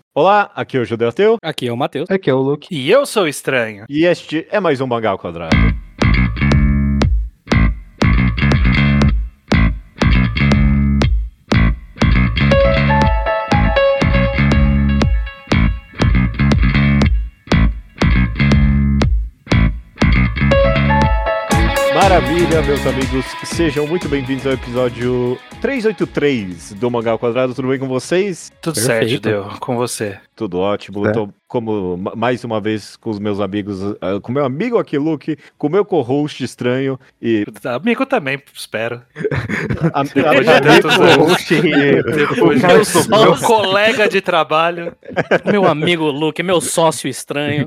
Olá, aqui é o Judeu Ateu. Aqui é o Matheus. Aqui é o Luke. E eu sou o Estranho. E este é mais um Mangá ao Quadrado. Maravilha, meus amigos, sejam muito bem-vindos ao episódio 383 do Mangá ao Quadrado. Tudo bem com vocês? Tudo Perfeito. certo, Judeu, com você. Tudo ótimo. Eu tô, como mais uma vez, com os meus amigos, com meu amigo aqui, Luke, com o meu co-host Estranho e... Amigo também, espero. Depois de tantos anos. Depois Meu de meu colega de trabalho. Meu amigo Luke, meu sócio estranho.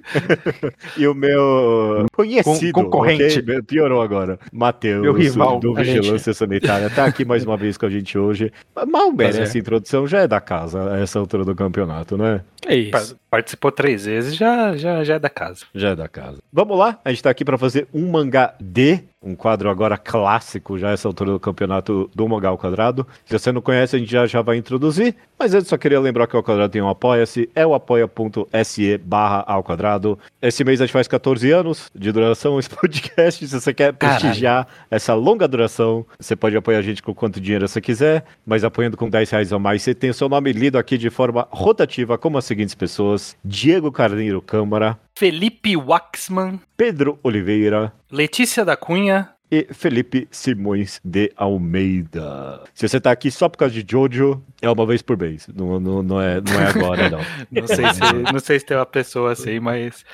E o meu conhecido, concorrente. ok? Piorou agora, Matheus, Meu rival. do Vigilância Sanitária, tá aqui mais uma vez com a gente hoje. Mal merece essa introdução, já é da casa, a essa altura do campeonato, né? É isso. Participou 3 vezes, já é da casa. Já é da casa. Vamos lá, a gente tá aqui pra fazer um mangá um quadro agora clássico, já essa altura do campeonato do Mangá ao Quadrado. Se você não conhece, a gente já vai introduzir, mas antes só queria lembrar que o Ao Quadrado tem um Apoia-se, é o apoia.se/ao-quadrado. Esse mês a gente faz 14 anos de duração esse podcast. Se você quer prestigiar essa longa duração, você pode apoiar a gente com quanto dinheiro você quiser, mas apoiando com R$10 ou mais, você tem o seu nome lido aqui de forma rotativa, como as seguintes pessoas: Diego Carneiro Câmara, Felipe Waxman, Pedro Oliveira, Letícia da Cunha e Felipe Simões de Almeida. Se você tá aqui só por causa de Jojo, é uma vez por mês. Não é agora, não. Não sei se tem uma pessoa assim, mas...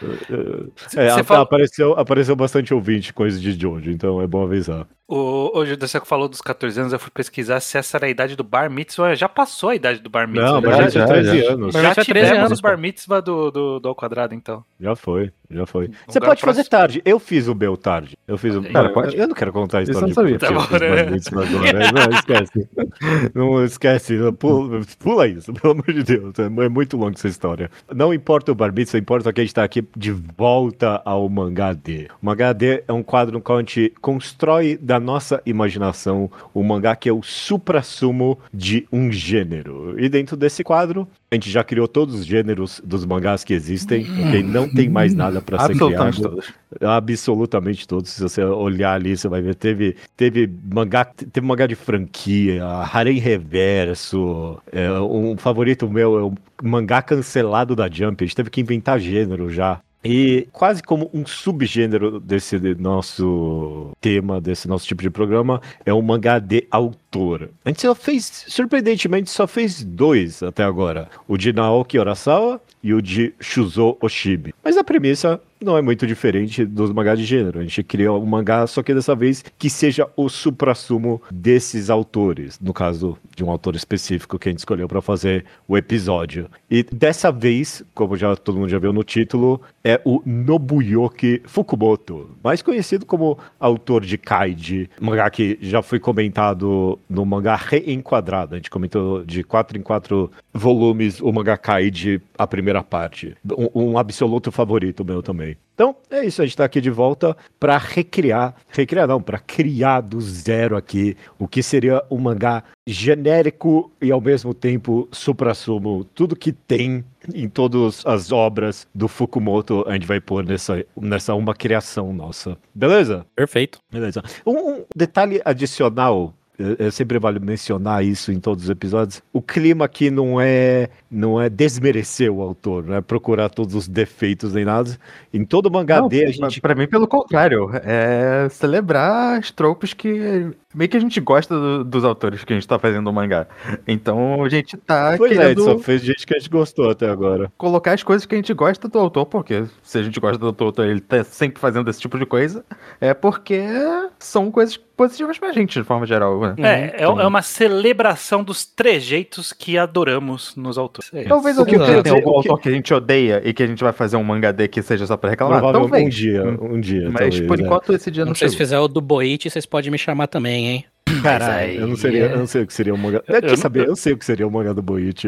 Apareceu bastante ouvinte coisa de Jojo, então é bom avisar. Hoje você falou dos 14 anos, eu fui pesquisar se essa era a idade do Bar Mitzvah. Já passou a idade do Bar Mitzvah. Não, mas já 13 anos. Já tinha 13 tivemos anos, o Bar Mitzvah do Ao Quadrado, então. Já foi. Você Agora pode fazer tarde. Eu fiz o meu tarde. Cara, pode? Eu não quero contar a história Isso eu não sabia. Tá bom, né? Não, esquece. Não esquece. Pula isso, pelo amor de Deus. É muito longa essa história. Não importa o Bar Mitzvah, importa que a gente tá aqui de volta ao Mangá D. O Mangá D é um quadro no qual a gente constrói da nossa imaginação o mangá que é o suprassumo de um gênero. E dentro desse quadro, a gente já criou todos os gêneros dos mangás que existem, ok? Não tem mais nada pra ser criado. Todos. Absolutamente todos. Se você olhar ali, você vai ver. Teve mangá de franquia, Harem Reverso, um favorito meu é o mangá cancelado da Jump. A gente teve que inventar gênero já. E quase como um subgênero desse nosso tema, desse nosso tipo de programa, é um mangá de autor. A gente surpreendentemente, só fez 2 até agora. O de Naoki Urasawa e o de Shuzo Oshibi. Mas a premissa não é muito diferente dos mangás de gênero. A gente criou um mangá, só que dessa vez que seja o suprassumo desses autores. No caso de um autor específico que a gente escolheu para fazer o episódio. E dessa vez, como já todo mundo já viu no título, é o Nobuyuki Fukumoto, mais conhecido como autor de Kaiji, mangá que já foi comentado no mangá Reenquadrado. A gente comentou de 4 em 4 volumes o mangá Kaiji, a primeira parte. Um absoluto favorito meu também. Então, é isso, a gente tá aqui de volta para para criar do zero aqui o que seria um mangá genérico e ao mesmo tempo suprassumo. Tudo que tem em todas as obras do Fukumoto a gente vai pôr nessa uma criação nossa. Beleza? Perfeito. Beleza. Um detalhe adicional, sempre vale mencionar isso em todos os episódios. O clima aqui não é desmerecer o autor, não é procurar todos os defeitos nem nada. Em todo mangá D a gente... Pra mim, pelo contrário, é celebrar as tropes que meio que a gente gosta dos autores que a gente tá fazendo o mangá. Então a gente tá querendo... só fez gente que a gente gostou até agora. Colocar as coisas que a gente gosta do autor, porque se a gente gosta do autor, ele tá sempre fazendo esse tipo de coisa, é porque são coisas positivas pra gente, de forma geral, né? É uma celebração dos trejeitos que adoramos nos autores. Talvez tenha algum autor que a gente odeia e que a gente vai fazer um mangá D que seja só pra reclamar. Talvez. Um dia. Mas talvez, por enquanto esse dia não Se vocês chegou. fizerem o do Boichi, vocês podem me chamar também, hein? Caralho, eu não sei o que seria um mangá. Eu sei o que seria o mangá do Boichi.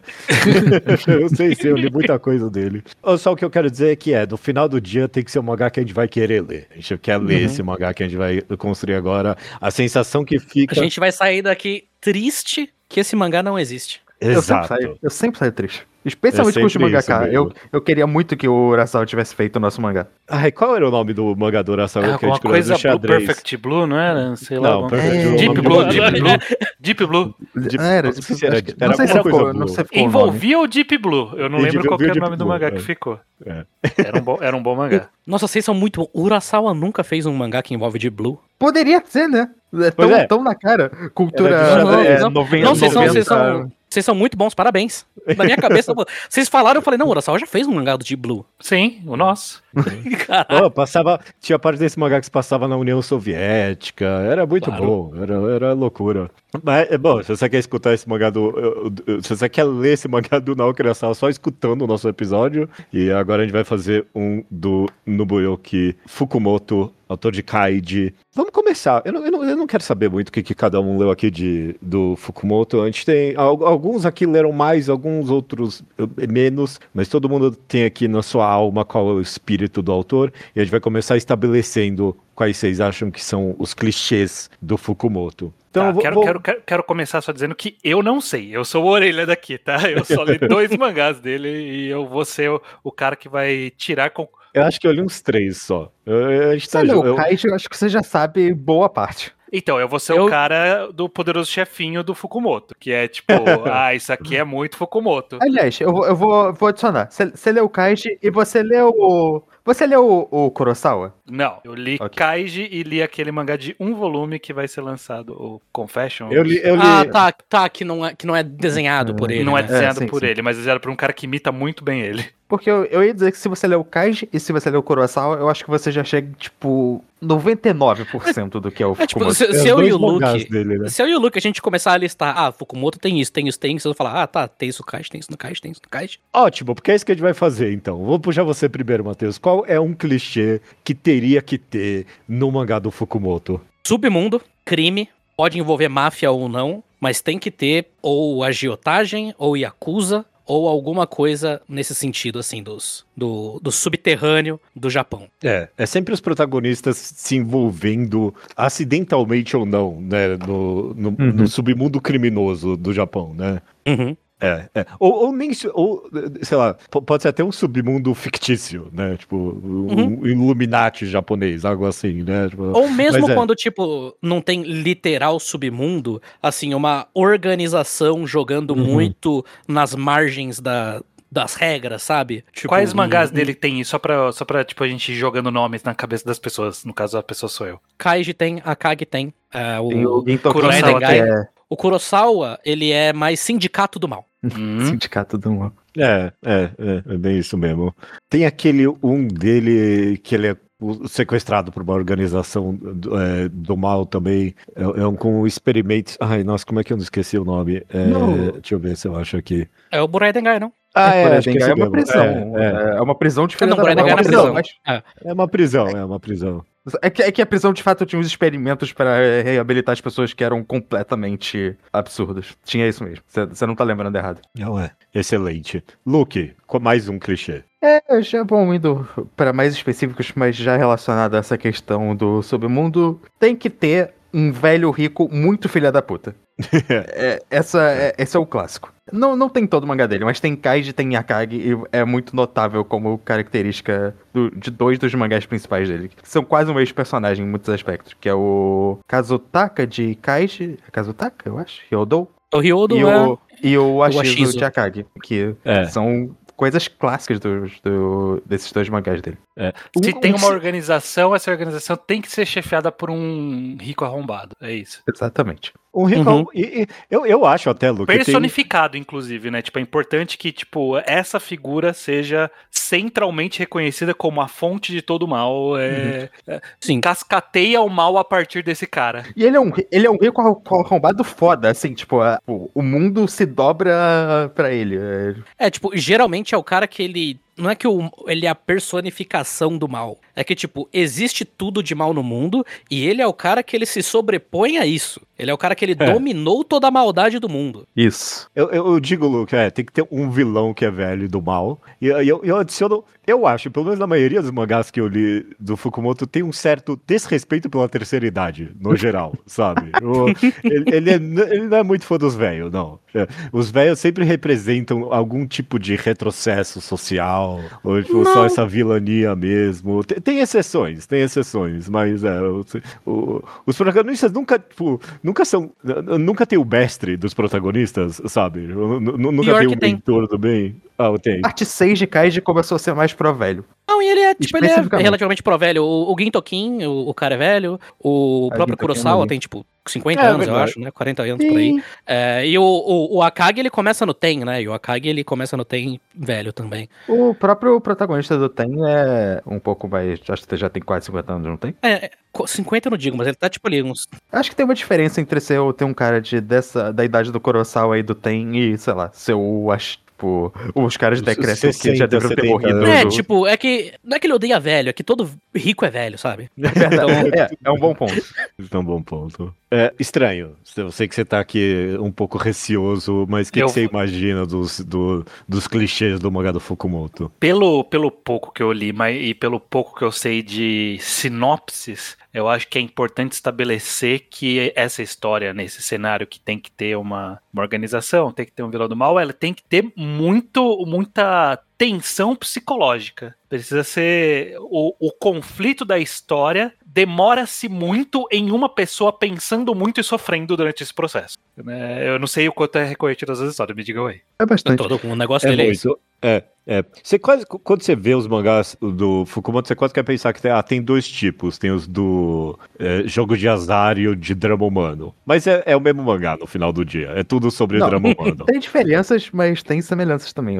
Eu sei, eu li muita coisa dele. Só o que eu quero dizer é que no final do dia tem que ser um mangá que a gente vai querer ler. A gente quer ler esse mangá que a gente vai construir agora. A sensação que fica... A gente vai sair daqui triste que esse mangá não existe. Exato. Eu sempre saio triste. Especialmente com os sempre isso mangaka. mesmo. Eu queria muito que o Urasawa tivesse feito o nosso mangá. Ai, qual era o nome do mangá do Urasawa que a Alguma gente criou? coisa Do Blue, xadrez. Perfect Blue, não era? Sei lá. Não, alguma Perfect coisa. Blue é o Deep nome Blue, do Deep mangá. Blue. Deep Blue. Era, não sei se era- acho que- era não sei se alguma coisa ficou, não Blue. sei se ficou o nome. Envolvia o Deep Blue. Eu não lembro qual que era o nome do mangá que ficou. É. Era um bom mangá. Nossa, vocês são muito bons. Urasawa nunca fez um mangá que envolve Deep Blue. Poderia ser, né? Pois é. Tão na cara. Cultura Era de xadrez. 90, Não, vocês 90. são muito bons, parabéns. Na minha cabeça, vocês falaram, eu falei, não, o Urasawa já fez um mangá do Deep Blue. Sim, o nosso. Caralho. Tinha parte desse mangá que se passava na União Soviética, era muito Claro. bom, era loucura. Mas, bom, se você quer escutar esse mangá se você quer ler esse mangá do Naoki Urasawa só escutando o nosso episódio, e agora a gente vai fazer um do Nobuyoki Fukumoto, autor de Kaiji. Vamos começar. Eu não quero saber muito o que cada um leu aqui do Fukumoto. A gente tem. Alguns aqui leram mais, alguns outros menos, mas todo mundo tem aqui na sua alma qual é o espírito do autor. E a gente vai começar estabelecendo quais vocês acham que são os clichês do Fukumoto. Então, Quero começar só dizendo que eu não sei. Eu sou o orelha daqui, tá? Eu só li 2 mangás dele e eu vou ser o cara que vai tirar. Eu acho que eu li uns 3 só. A gente tá Você leu eu- o Kaiji, eu acho que você já sabe boa parte. Então, eu vou ser o cara do poderoso chefinho do Fukumoto, que é tipo, isso aqui é muito Fukumoto. Aliás, eu vou adicionar. Você leu o Kaiji e você leu o Kurosawa? Não, eu li Ok. Kaiji e li aquele mangá de 1 volume que vai ser lançado, o Confession. Eu li. Que não é desenhado por ele. Não é né? desenhado sim, por sim. ele, mas desenhado por um cara que imita muito bem ele. Porque eu ia dizer que se você leu o Kaiji e se você leu o Kurosawa, eu acho que você já chega, tipo, 99% do que é o É tipo, Fukumoto. se eu e o mangás Luke. dele, né? Se eu e o Luke a gente começar a listar, Fukumoto tem isso, vocês vão falar, tá, tem isso no Kaiji, tem isso no Kaiji, tem isso no Kaiji. Ótimo, porque é isso que a gente vai fazer, então. Vou puxar você primeiro, Matheus. Qual é um clichê que teria que ter no mangá do Fukumoto? Submundo, crime, pode envolver máfia ou não, mas tem que ter ou agiotagem, ou yakuza, ou alguma coisa nesse sentido, assim, do subterrâneo do Japão. É sempre os protagonistas se envolvendo acidentalmente ou não, né, no submundo criminoso do Japão, né? Uhum. Ou nem, ou, sei lá, pode ser até um submundo fictício, né? Tipo, um Illuminati japonês, algo assim, né? Tipo, Ou mesmo mas quando, tipo, não tem literal submundo, assim, uma organização jogando muito nas margens das regras, sabe? Tipo, Quais mangás dele tem isso? Só pra tipo, a gente ir jogando nomes na cabeça das pessoas. No caso, a pessoa sou eu. Kaiji tem, Akagi tem, Tem o Gintoki Kurosawa que tem. é O Kurosawa, ele é mais sindicato do mal. Sindicato do Mal. É bem isso mesmo. Tem aquele dele que ele é sequestrado por uma organização do mal também. É um com experimentos. Ai, nossa, como é que eu não esqueci o nome? Deixa eu ver se eu acho aqui. É o Burai Dengai, não? Acho que é uma mesmo. prisão. É uma prisão diferente. Não, Burai Dengai é uma prisão. É uma prisão. É que a prisão, de fato, tinha uns experimentos para reabilitar as pessoas que eram completamente absurdos. Tinha isso mesmo. Você não tá lembrando errado. Não é. Excelente. Luke, mais um clichê. Já bom, indo para mais específicos, mas já relacionado a essa questão do submundo, tem que ter um velho rico muito filha da puta. Esse é o clássico. Não tem todo o mangá dele, mas tem Kaiji, tem Akagi, e é muito notável como característica de 2 dos mangás principais dele. Que são quase o mesmo personagem em muitos aspectos, que é o Kazutaka de Kaiji. Kazutaka, eu acho? Ryodou? O Ryodo E o Ashizo Ashizo. de Akagi, que são coisas clássicas desses 2 mangás dele. Se tem uma organização, essa organização tem que ser chefiada por um rico arrombado. É isso. Exatamente. Um rico. E eu acho até, Luke. Personificado, inclusive, né? Tipo, é importante que, tipo, essa figura seja centralmente reconhecida como a fonte de todo o mal. Sim. Cascateia o mal a partir desse cara. E ele é um rico arrombado foda, assim, tipo, o mundo se dobra pra ele. Tipo, geralmente é o cara que ele não é que ele é a personificação do mal. É que, tipo, existe tudo de mal no mundo e ele é o cara que ele se sobrepõe a isso. Ele é o cara que ele dominou toda a maldade do mundo. Isso. Eu digo, Luke, tem que ter um vilão que é velho do mal. E eu adiciono, eu acho, pelo menos na maioria dos mangás que eu li do Fukumoto, tem um certo desrespeito pela terceira idade, no geral, sabe? Ele não é muito fã dos velhos, não. Os velhos sempre representam algum tipo de retrocesso social, ou tipo, só essa vilania mesmo. Tem exceções, mas os protagonistas nunca, tipo, nunca tem o mestre dos protagonistas, sabe? Nunca tem o mentor do bem. Tem. Parte 6 de Kaiji começou a ser mais pro velho. Não, e ele é relativamente pro velho. O Gintokin, o cara é velho. O próprio Kurosawa tem, tipo, 50 anos, eu acho, né? 40 anos por aí. E o Akagi, ele começa no Ten, né? E o Akagi, ele começa no Ten velho também. O próprio protagonista do Ten é um pouco mais... Acho que já tem quase 50 anos, não tem? 50 eu não digo, mas ele tá, tipo, ali uns... Acho que tem uma diferença entre ter um cara da idade do Kurosawa e do Ten e, sei lá, ser tipo, os caras decrescem que já deveriam ter morrido. Tipo, é que não é que ele odeia velho, é que todo rico é velho, sabe? É verdade. É um bom ponto. É um bom ponto. Estranho. Eu sei que você tá aqui um pouco receoso, mas o que você imagina dos clichês do mangá do Fukumoto? Pelo pouco que eu li e pelo pouco que eu sei de sinopses, eu acho que é importante estabelecer que essa história, nesse cenário que tem que ter uma organização, tem que ter um vilão do mal, ela tem que ter muita tensão psicológica. Precisa ser... O conflito da história demora-se muito em uma pessoa pensando muito e sofrendo durante esse processo. Eu não sei o quanto é recorrente das histórias, me digam aí. É bastante. O negócio dele é isso. Você quase, quando você vê os mangás do Fukumoto, você quase quer pensar que tem dois tipos. Tem os do jogo de azar e o de drama humano. Mas é o mesmo mangá no final do dia. É tudo sobre drama humano. Tem diferenças, mas tem semelhanças também.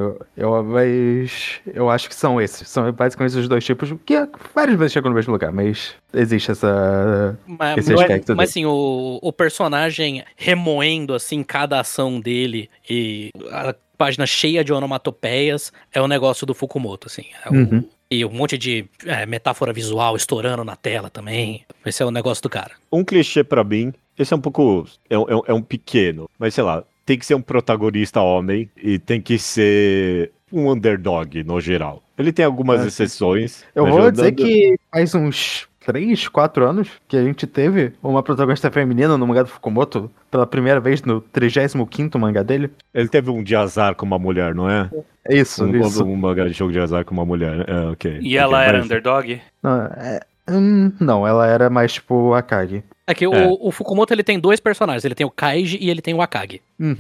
Eu acho que são esses. São basicamente os dois tipos, que várias vezes chegam no mesmo lugar, mas existe esse aspecto. Mas assim, o personagem remoendo assim cada ação dele e a página cheia de onomatopeias é o negócio do Fukumoto, assim. E um monte de metáfora visual estourando na tela também. Esse é o negócio do cara. Um clichê pra mim, esse é um pouco... É um pequeno, mas sei lá, tem que ser um protagonista homem e tem que ser um underdog, no geral. Ele tem algumas exceções. Eu vou dizer que faz uns 3, 4 anos que a gente teve uma protagonista feminina no mangá do Fukumoto pela primeira vez no 35º mangá dele. Ele teve um de azar com uma mulher, não é? Isso. Um mangá de jogo de azar com uma mulher. Ok. E ela era underdog? Não, ela era mais tipo o Akagi. É que o Fukumoto, ele tem dois personagens. Ele tem o Kaiji e ele tem o Akagi.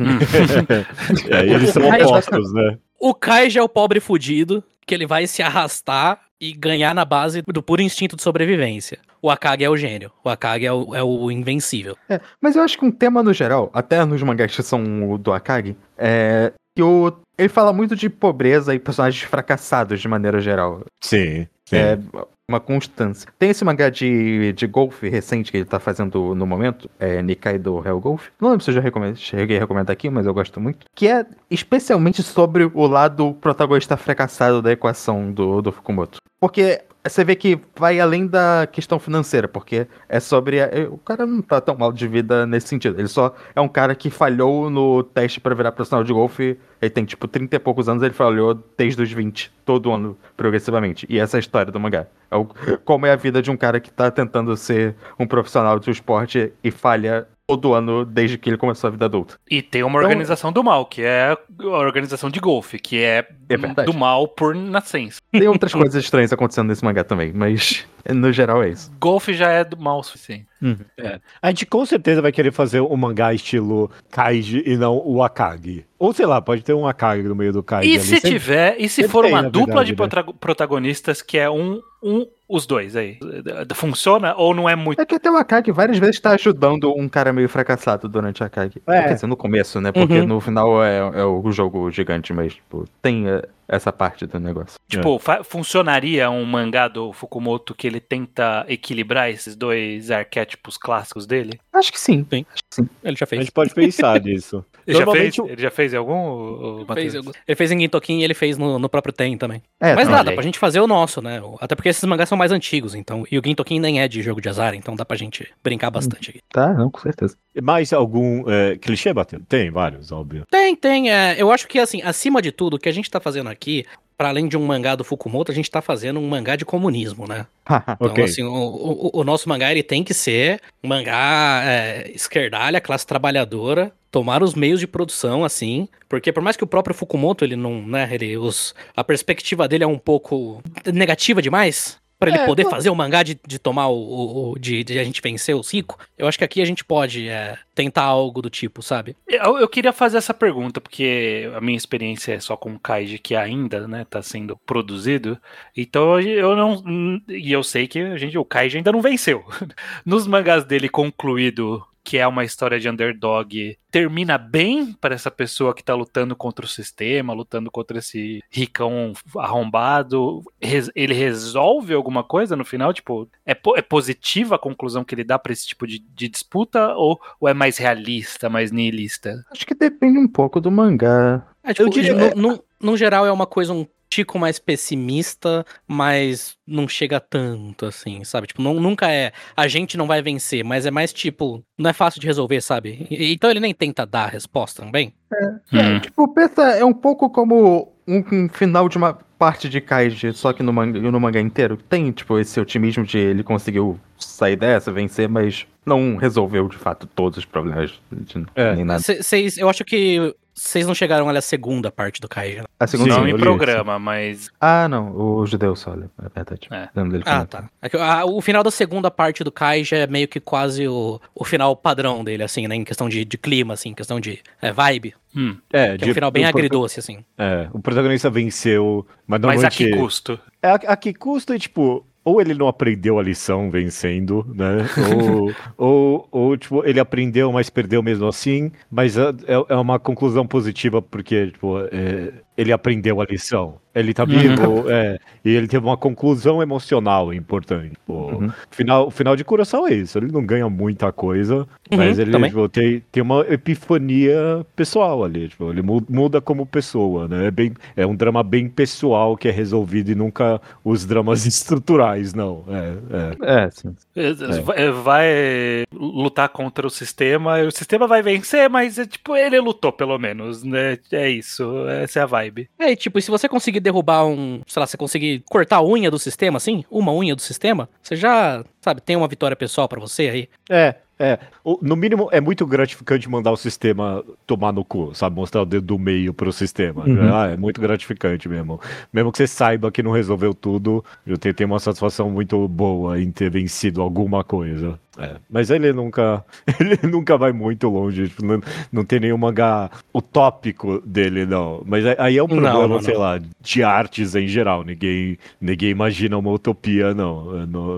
Eles são opostos, né? O Kaiji é o pobre fudido, que ele vai se arrastar e ganhar na base do puro instinto de sobrevivência. O Akagi é o gênio. O Akagi é o invencível. Mas eu acho que um tema no geral, até nos mangás que são do Akagi, é que ele fala muito de pobreza e personagens fracassados de maneira geral. Sim. É uma constância. Tem esse mangá de golfe recente que ele tá fazendo no momento, Nikaido Hell Golf. Não lembro se eu já cheguei a recomendar aqui, mas eu gosto muito. Que é especialmente sobre o lado protagonista fracassado da equação do Fukumoto. Porque você vê que vai além da questão financeira, porque é sobre... o cara não tá tão mal de vida nesse sentido. Ele só é um cara que falhou no teste pra virar profissional de golfe. Ele tem, tipo, 30 e poucos anos, ele falhou desde os 20, todo ano, progressivamente. E essa é a história do mangá. Como é a vida de um cara que tá tentando ser um profissional do esporte e falha todo ano desde que ele começou a vida adulta. E tem uma organização do mal, que é a organização de golfe, que é do mal por nascença. Tem outras coisas estranhas acontecendo nesse mangá também, mas no geral é isso. Golfe já é do mal o suficiente. A gente com certeza vai querer fazer um mangá estilo Kaiji e não o Akagi. Ou sei lá, pode ter um Akagi no meio do Kaiji. E ali, se for uma dupla de protagonistas que é os dois aí, funciona ou não é muito? É que até o Akagi várias vezes tá ajudando um cara meio fracassado durante a Akagi. Quer dizer, no começo, né? Porque no final é o jogo gigante, mas tipo, tem essa parte do negócio. Tipo, funcionaria um mangá do Fukumoto que ele tenta equilibrar esses dois arquétipos clássicos dele? Acho que sim. Sim. Acho que sim. Ele já A fez. gente pode pensar nisso. Ele já fez em algum, Ele fez em Gintokin e ele fez no próprio Ten também. Mas também. dá pra gente fazer o nosso, né? Até porque esses mangás são mais antigos, então. E o Gintokin nem é de jogo de azar, então dá pra gente brincar bastante aqui. Tá, não, com certeza. Mais algum clichê, Bateu? Tem vários, óbvio. Tem. Eu acho que, assim, acima de tudo, o que a gente tá fazendo aqui, para além de um mangá do Fukumoto, a gente tá fazendo um mangá de comunismo, né? Então, Ok. assim, o nosso mangá, ele tem que ser um mangá esquerdalha, classe trabalhadora, tomar os meios de produção, assim, porque por mais que o próprio Fukumoto, ele não, né, a perspectiva dele é um pouco negativa demais, pra ele poder fazer o mangá de tomar de a gente vencer o Rico, eu acho que aqui a gente pode tentar algo do tipo, sabe? Eu queria fazer essa pergunta, porque a minha experiência é só com o Kaiji, que ainda, né, tá sendo produzido. Então eu não. E eu sei que o Kaiji ainda não venceu. Nos mangás dele concluído, que é uma história de underdog, termina bem para essa pessoa que tá lutando contra o sistema, lutando contra esse ricão arrombado. Ele resolve alguma coisa no final? Tipo, é positiva a conclusão que ele dá para esse tipo de disputa? Ou é mais realista, mais nihilista? Acho que depende um pouco do mangá. Eu diria, no geral, é uma coisa um tico mais pessimista, mas não chega tanto, assim, sabe? Tipo, nunca a gente não vai vencer, mas é mais tipo, não é fácil de resolver, sabe? Então ele nem tenta dar a resposta também. Tipo, pensa, é um pouco como um final de uma parte de Kaiji, só que no mangá inteiro. Tem, tipo, esse otimismo de ele conseguiu sair dessa, vencer, mas não resolveu, de fato, todos os problemas, nem nada. Eu acho que vocês não chegaram ali à segunda parte do Kaiji, né? A segunda Não Sim, em eu li programa, mas... Ah, não, o judeu só, é verdade. Lembro dele falando. Tá. É que, o final da segunda parte do Kaiji é meio que quase o final padrão dele, assim, né? Em questão de clima, assim, em questão de vibe. Que é um final bem agridoce, assim. O protagonista venceu, mas Mas normalmente... a que custo? A que custa, tipo... Ou ele não aprendeu a lição vencendo, né? ou tipo, ele aprendeu, mas perdeu mesmo assim. Mas é uma conclusão positiva, porque, tipo, ele aprendeu a lição. Ele tá vivo, e ele teve uma conclusão emocional importante. Tipo, final de Curaçao é isso. Ele não ganha muita coisa, mas ele tipo, tem uma epifania pessoal ali. Tipo, ele muda como pessoa, né? É um drama bem pessoal que é resolvido e nunca os dramas estruturais, não. Sim. Vai lutar contra o sistema, e o sistema vai vencer, mas tipo, ele lutou pelo menos, né? É isso, essa é a vibe. E tipo, e se você conseguir derrubar você conseguir cortar a unha do sistema, assim, uma unha do sistema, você já, sabe, tem uma vitória pessoal pra você aí. No mínimo, é muito gratificante mandar o sistema tomar no cu, sabe? Mostrar o dedo do meio pro sistema. É muito gratificante mesmo. Mesmo que você saiba que não resolveu tudo, eu tenho uma satisfação muito boa em ter vencido alguma coisa. Mas ele nunca vai muito longe. Tipo, não tem nenhum mangá utópico dele, não. Mas aí é um problema, sei lá, de artes em geral. Ninguém imagina uma utopia, não.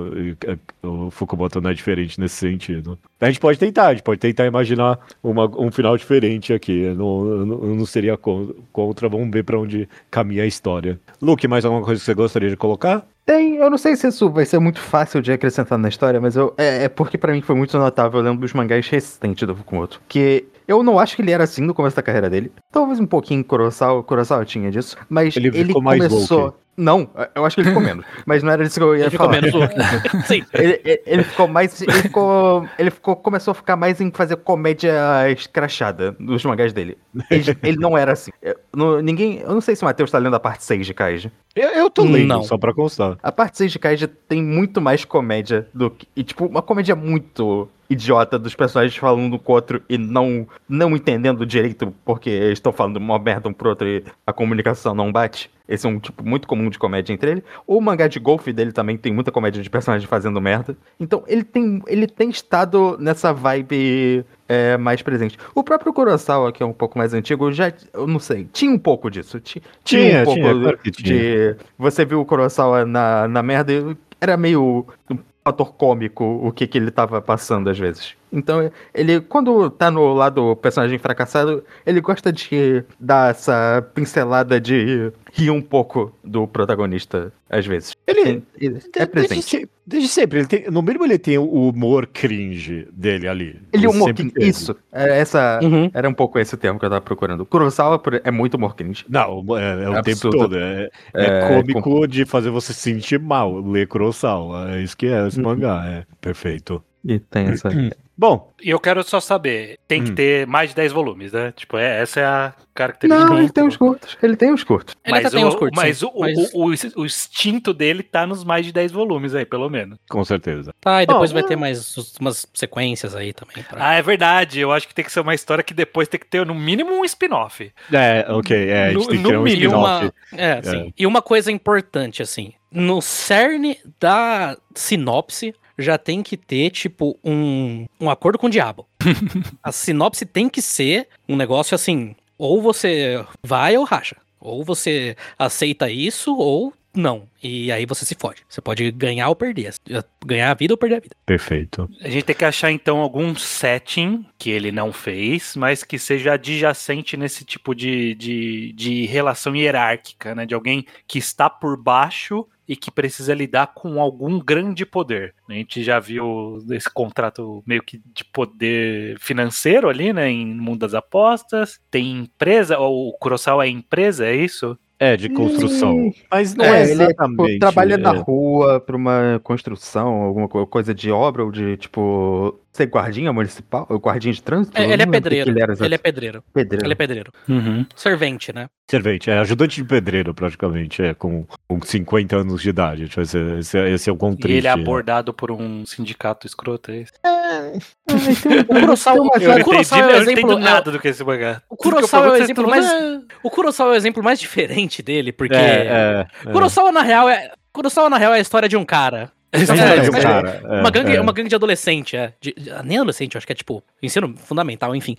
O Fukumoto não é diferente nesse sentido. A gente pode tentar imaginar um final diferente aqui. Eu não seria contra. Vamos ver pra onde caminha a história. Luke, mais alguma coisa que você gostaria de colocar? Eu não sei se isso vai ser muito fácil de acrescentar na história, mas é porque pra mim foi muito notável. Eu lembro dos mangás recentes do Fukumoto, que eu não acho que ele era assim no começo da carreira dele. Talvez um pouquinho Kurosawa tinha disso, mas ele ficou mais começou... woke. Não, eu acho que ele ficou menos, mas não era disso que eu ia falar. Ele ficou menos Sim. Ele ficou mais... começou a ficar mais em fazer comédia escrachada nos mangás dele. Ele não era assim. Eu não sei se o Matheus tá lendo a parte 6 de Kaiji. Eu tô lendo, Não. só pra constar. A parte 6 de Kaiji tem muito mais comédia do que... E, tipo, uma comédia muito idiota dos personagens falando com o outro e não entendendo direito porque eles estão falando uma merda um pro outro e a comunicação não bate. Esse é um tipo muito comum de comédia entre ele. O mangá de golfe dele também tem muita comédia de personagens fazendo merda. Então ele tem estado nessa vibe mais presente. O próprio Kurosawa, que é um pouco mais antigo, eu não sei, tinha um pouco disso. Tinha um pouco claro que tinha. Você viu o Kurosawa na merda, era meio um fator cômico o que ele tava passando às vezes. Então, ele, quando tá no lado do personagem fracassado, ele gosta de dar essa pincelada de rir um pouco do protagonista, às vezes. Ele é presente. Desde sempre. No mínimo ele tem o humor cringe dele ali. Ele humor sempre cringe. teve. Isso. Era um pouco esse termo que eu tava procurando. Kurosawa é muito humor cringe. Não, é o tempo absurdo. todo. É cômico de fazer você se sentir mal, ler Kurosawa. É isso que é esse mangá. É perfeito. E tem essa... Bom, E eu quero só saber, tem que ter mais de 10 volumes, né? Tipo, essa é a característica. Não, ele tem os curtos. Ele tem os curtos. Ele até tem uns curtos. Mas, sim, o instinto dele tá nos mais de 10 volumes aí, pelo menos. com certeza. Tá, e depois vai ter mais umas sequências aí também. Ah, é verdade. Eu acho que tem que ser uma história que depois tem que ter, no mínimo, um spin-off. Ok. A gente tem que No ter um mínimo, spin-off. Sim. E uma coisa importante, assim, no cerne da sinopse já tem que ter, tipo, um acordo com o diabo. A sinopse tem que ser um negócio assim, ou você vai ou racha. Ou você aceita isso, ou não. E aí você se fode. Você pode ganhar ou perder. Ganhar a vida ou perder a vida. Perfeito. A gente tem que achar, então, algum setting que ele não fez, mas que seja adjacente nesse tipo de relação hierárquica, né? De alguém que está por baixo e que precisa lidar com algum grande poder. A gente já viu esse contrato meio que de poder financeiro ali, né? Em mundo das apostas. Tem empresa, ou o Kurosawa é empresa, é isso? É, de construção. Mas não é ele exatamente. trabalha na rua pra uma construção, alguma coisa de obra, ou de, tipo, ser guardinha municipal, ou guardinha de trânsito. Ele é pedreiro. Ele é pedreiro. Ele é pedreiro. Servente, né? Servente, ajudante de pedreiro, praticamente, com 50 anos de idade. Esse é o contexto. E ele é abordado por um sindicato escroto, é isso? O Kurosawa é o exemplo. Eu não entendo nada do que é esse mangá. O Kurosawa é o exemplo mais. O Kurosawa é o exemplo mais diferente dele, porque. Kurosawa, na real, é a história de um cara. Uma gangue de adolescente, nem adolescente, eu acho que é tipo ensino fundamental, enfim.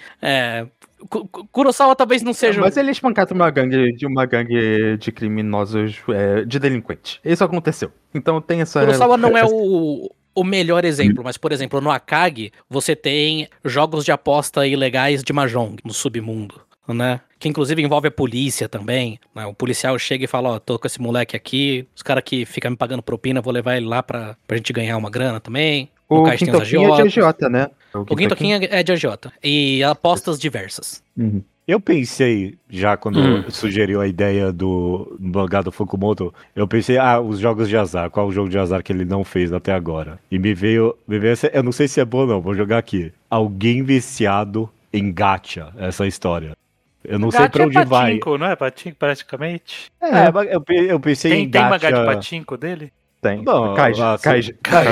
Kurosawa talvez não seja. Mas ele é espancado uma gangue de criminosos, de delinquentes. Isso aconteceu. Então tem essa. Kurosawa não é o melhor exemplo, mas, por exemplo, no Akagi, você tem jogos de aposta ilegais de Mahjong no submundo, né? Que inclusive envolve a polícia também, né? O policial chega e fala, tô com esse moleque aqui, os caras que ficam me pagando propina, vou levar ele lá pra gente ganhar uma grana também. O Gintoquinho é de agiota, né? O Gintoquinho é de agiota. E apostas diversas. Uhum. Eu pensei, já quando sugeriu a ideia do mangá do Fukumoto, eu pensei, os jogos de azar, qual o jogo de azar que ele não fez até agora? E me veio eu não sei se é bom ou não, vou jogar aqui. Alguém viciado em gacha, essa história. Eu não sei pra onde vai. Patinco, não é patinco, praticamente? Eu pensei em gacha. Tem mangá de patinco dele? Tem. Não, Kaiji,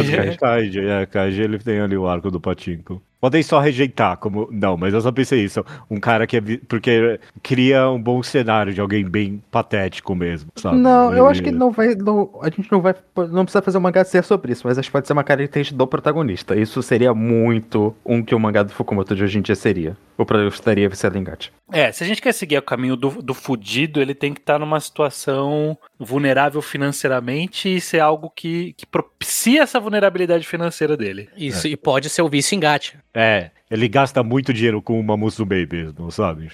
ele tem ali o arco do Pachinko. Podem só rejeitar, como... Não, mas eu só pensei isso. Um cara que porque cria um bom cenário de alguém bem patético mesmo, sabe? Não, eu acho que não vai... a gente não precisa fazer um mangá ser sobre isso, mas acho que pode ser uma característica do protagonista. Isso seria muito que o mangá do Fukumoto de hoje em dia seria. O protagonista estaria viciado em gacha. Se a gente quer seguir o caminho do fudido, ele tem que estar numa situação vulnerável financeiramente e ser algo que propicia essa vulnerabilidade financeira dele. Isso, e pode ser o vício em gacha. Ele gasta muito dinheiro com uma Musume mesmo, sabe?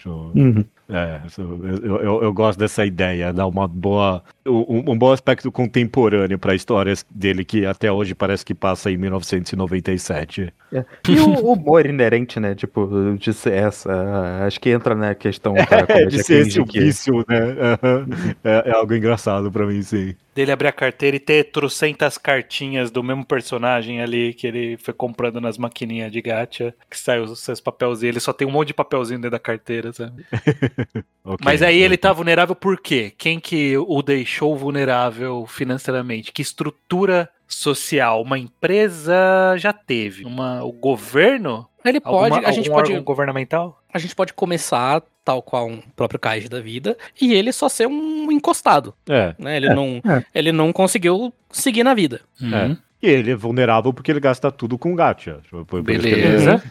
Eu gosto dessa ideia, dar um bom aspecto contemporâneo para histórias dele que até hoje parece que passa em 1997. E o humor inerente, né? Tipo, de ser acho que entra na questão da de ser esse vício, né? É algo engraçado para mim, sim. Dele abrir a carteira e ter trocentas cartinhas do mesmo personagem ali que ele foi comprando nas maquininhas de gacha, que sai os seus papelzinhos, ele só tem um monte de papelzinho dentro da carteira, sabe? Mas aí ele tá vulnerável por quê? Quem que o deixou vulnerável financeiramente? Que estrutura social? Uma empresa já teve? O governo? Ele pode, algum órgão governamental? A gente pode começar tal qual um próprio Kaiji da vida e ele só ser um encostado. Né? Ele não conseguiu seguir na vida. E ele é vulnerável porque ele gasta tudo com gacha. Beleza.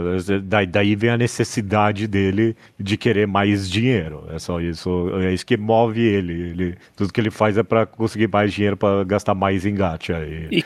Daí vem a necessidade dele de querer mais dinheiro. É só isso. É isso que move ele. Tudo que ele faz é pra conseguir mais dinheiro pra gastar mais em gacha.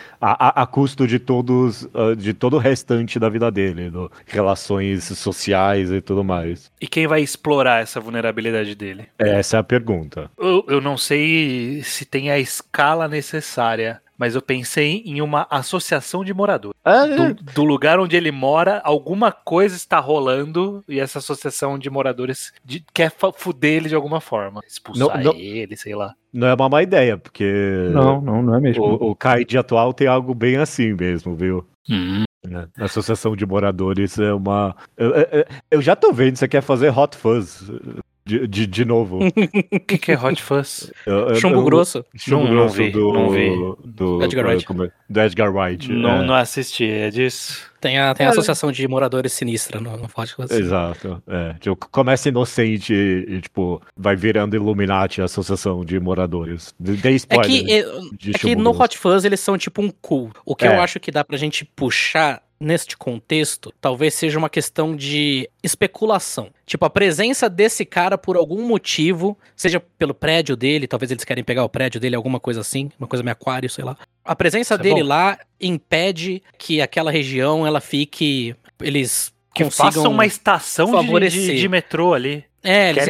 A custo de todo o restante da vida dele. Relações sociais e tudo mais. E quem vai explorar essa vulnerabilidade dele? Essa é a pergunta. Eu não sei se tem a escala necessária, mas eu pensei em uma associação de moradores. Do lugar onde ele mora, alguma coisa está rolando e essa associação de moradores quer fuder ele de alguma forma. Expulsar ele, sei lá. Não é uma má ideia, porque... Não é mesmo. O Kaid atual tem algo bem assim mesmo, viu? A Associação de Moradores é uma... Eu já tô vendo, você quer fazer Hot Fuzz de novo. O que é Hot Fuzz? Chumbo grosso. Chumbo Não grosso vi. do Edgar Wright. Do Edgar Wright. Não assisti, é disso? Tem a associação de moradores sinistra no Hot Fuzz. Exato. Tipo, começa inocente e, tipo, vai virando Illuminati, a associação de moradores. Dei spoiler. É que no Hot Fuzz eles são tipo um cool. O que eu acho que dá pra gente puxar neste contexto, talvez seja uma questão de especulação. Tipo, a presença desse cara por algum motivo, seja pelo prédio dele, talvez eles querem pegar o prédio dele, alguma coisa assim, uma coisa meio aquário, sei lá. A presença dele lá impede que aquela região, ela fique... Eles consigam façam uma estação de metrô ali. Eles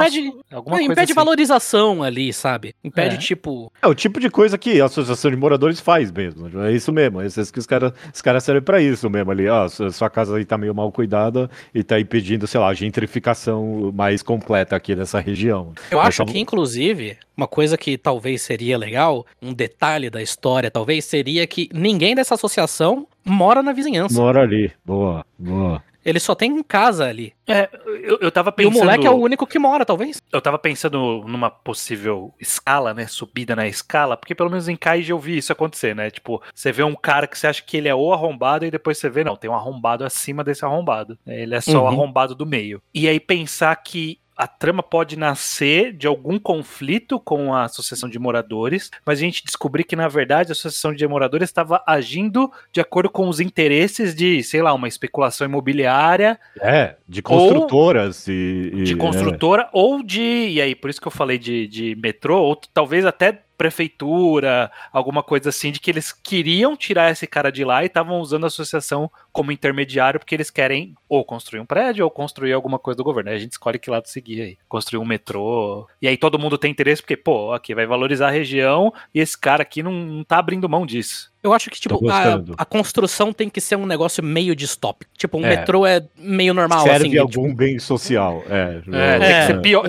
impede valorização ali, sabe? Impede, tipo... É o tipo de coisa que a associação de moradores faz mesmo. É isso mesmo. Que os caras servem pra isso mesmo ali. Sua casa aí tá meio mal cuidada e tá impedindo, sei lá, a gentrificação mais completa aqui dessa região. Eu acho que, inclusive, uma coisa que talvez seria legal, um detalhe da história, talvez, seria que ninguém dessa associação mora na vizinhança. Mora ali. Boa. Ele só tem casa ali. Eu tava pensando... E o moleque é o único que mora, talvez. Eu tava pensando numa possível escala, né? Subida na escala, porque pelo menos em Kaiji eu vi isso acontecer, né? Tipo, você vê um cara que você acha que ele é o arrombado e depois você vê, não, tem um arrombado acima desse arrombado. Ele é só o arrombado do meio. E aí pensar que a trama pode nascer de algum conflito com a associação de moradores, mas a gente descobrir que, na verdade, a associação de moradores estava agindo de acordo com os interesses de, sei lá, uma especulação imobiliária. De construtoras de construtora ou de... E aí, por isso que eu falei de metrô, ou talvez até prefeitura, alguma coisa assim, de que eles queriam tirar esse cara de lá e estavam usando a associação como intermediário porque eles querem ou construir um prédio ou construir alguma coisa do governo. Aí a gente escolhe que lado seguir aí. Construir um metrô. E aí todo mundo tem interesse porque, aqui vai valorizar a região e esse cara aqui não tá abrindo mão disso. Eu acho que, tipo, a construção tem que ser um negócio meio distópico. Tipo, um metrô é meio normal, serve assim. algum bem social. Tem que ser pior.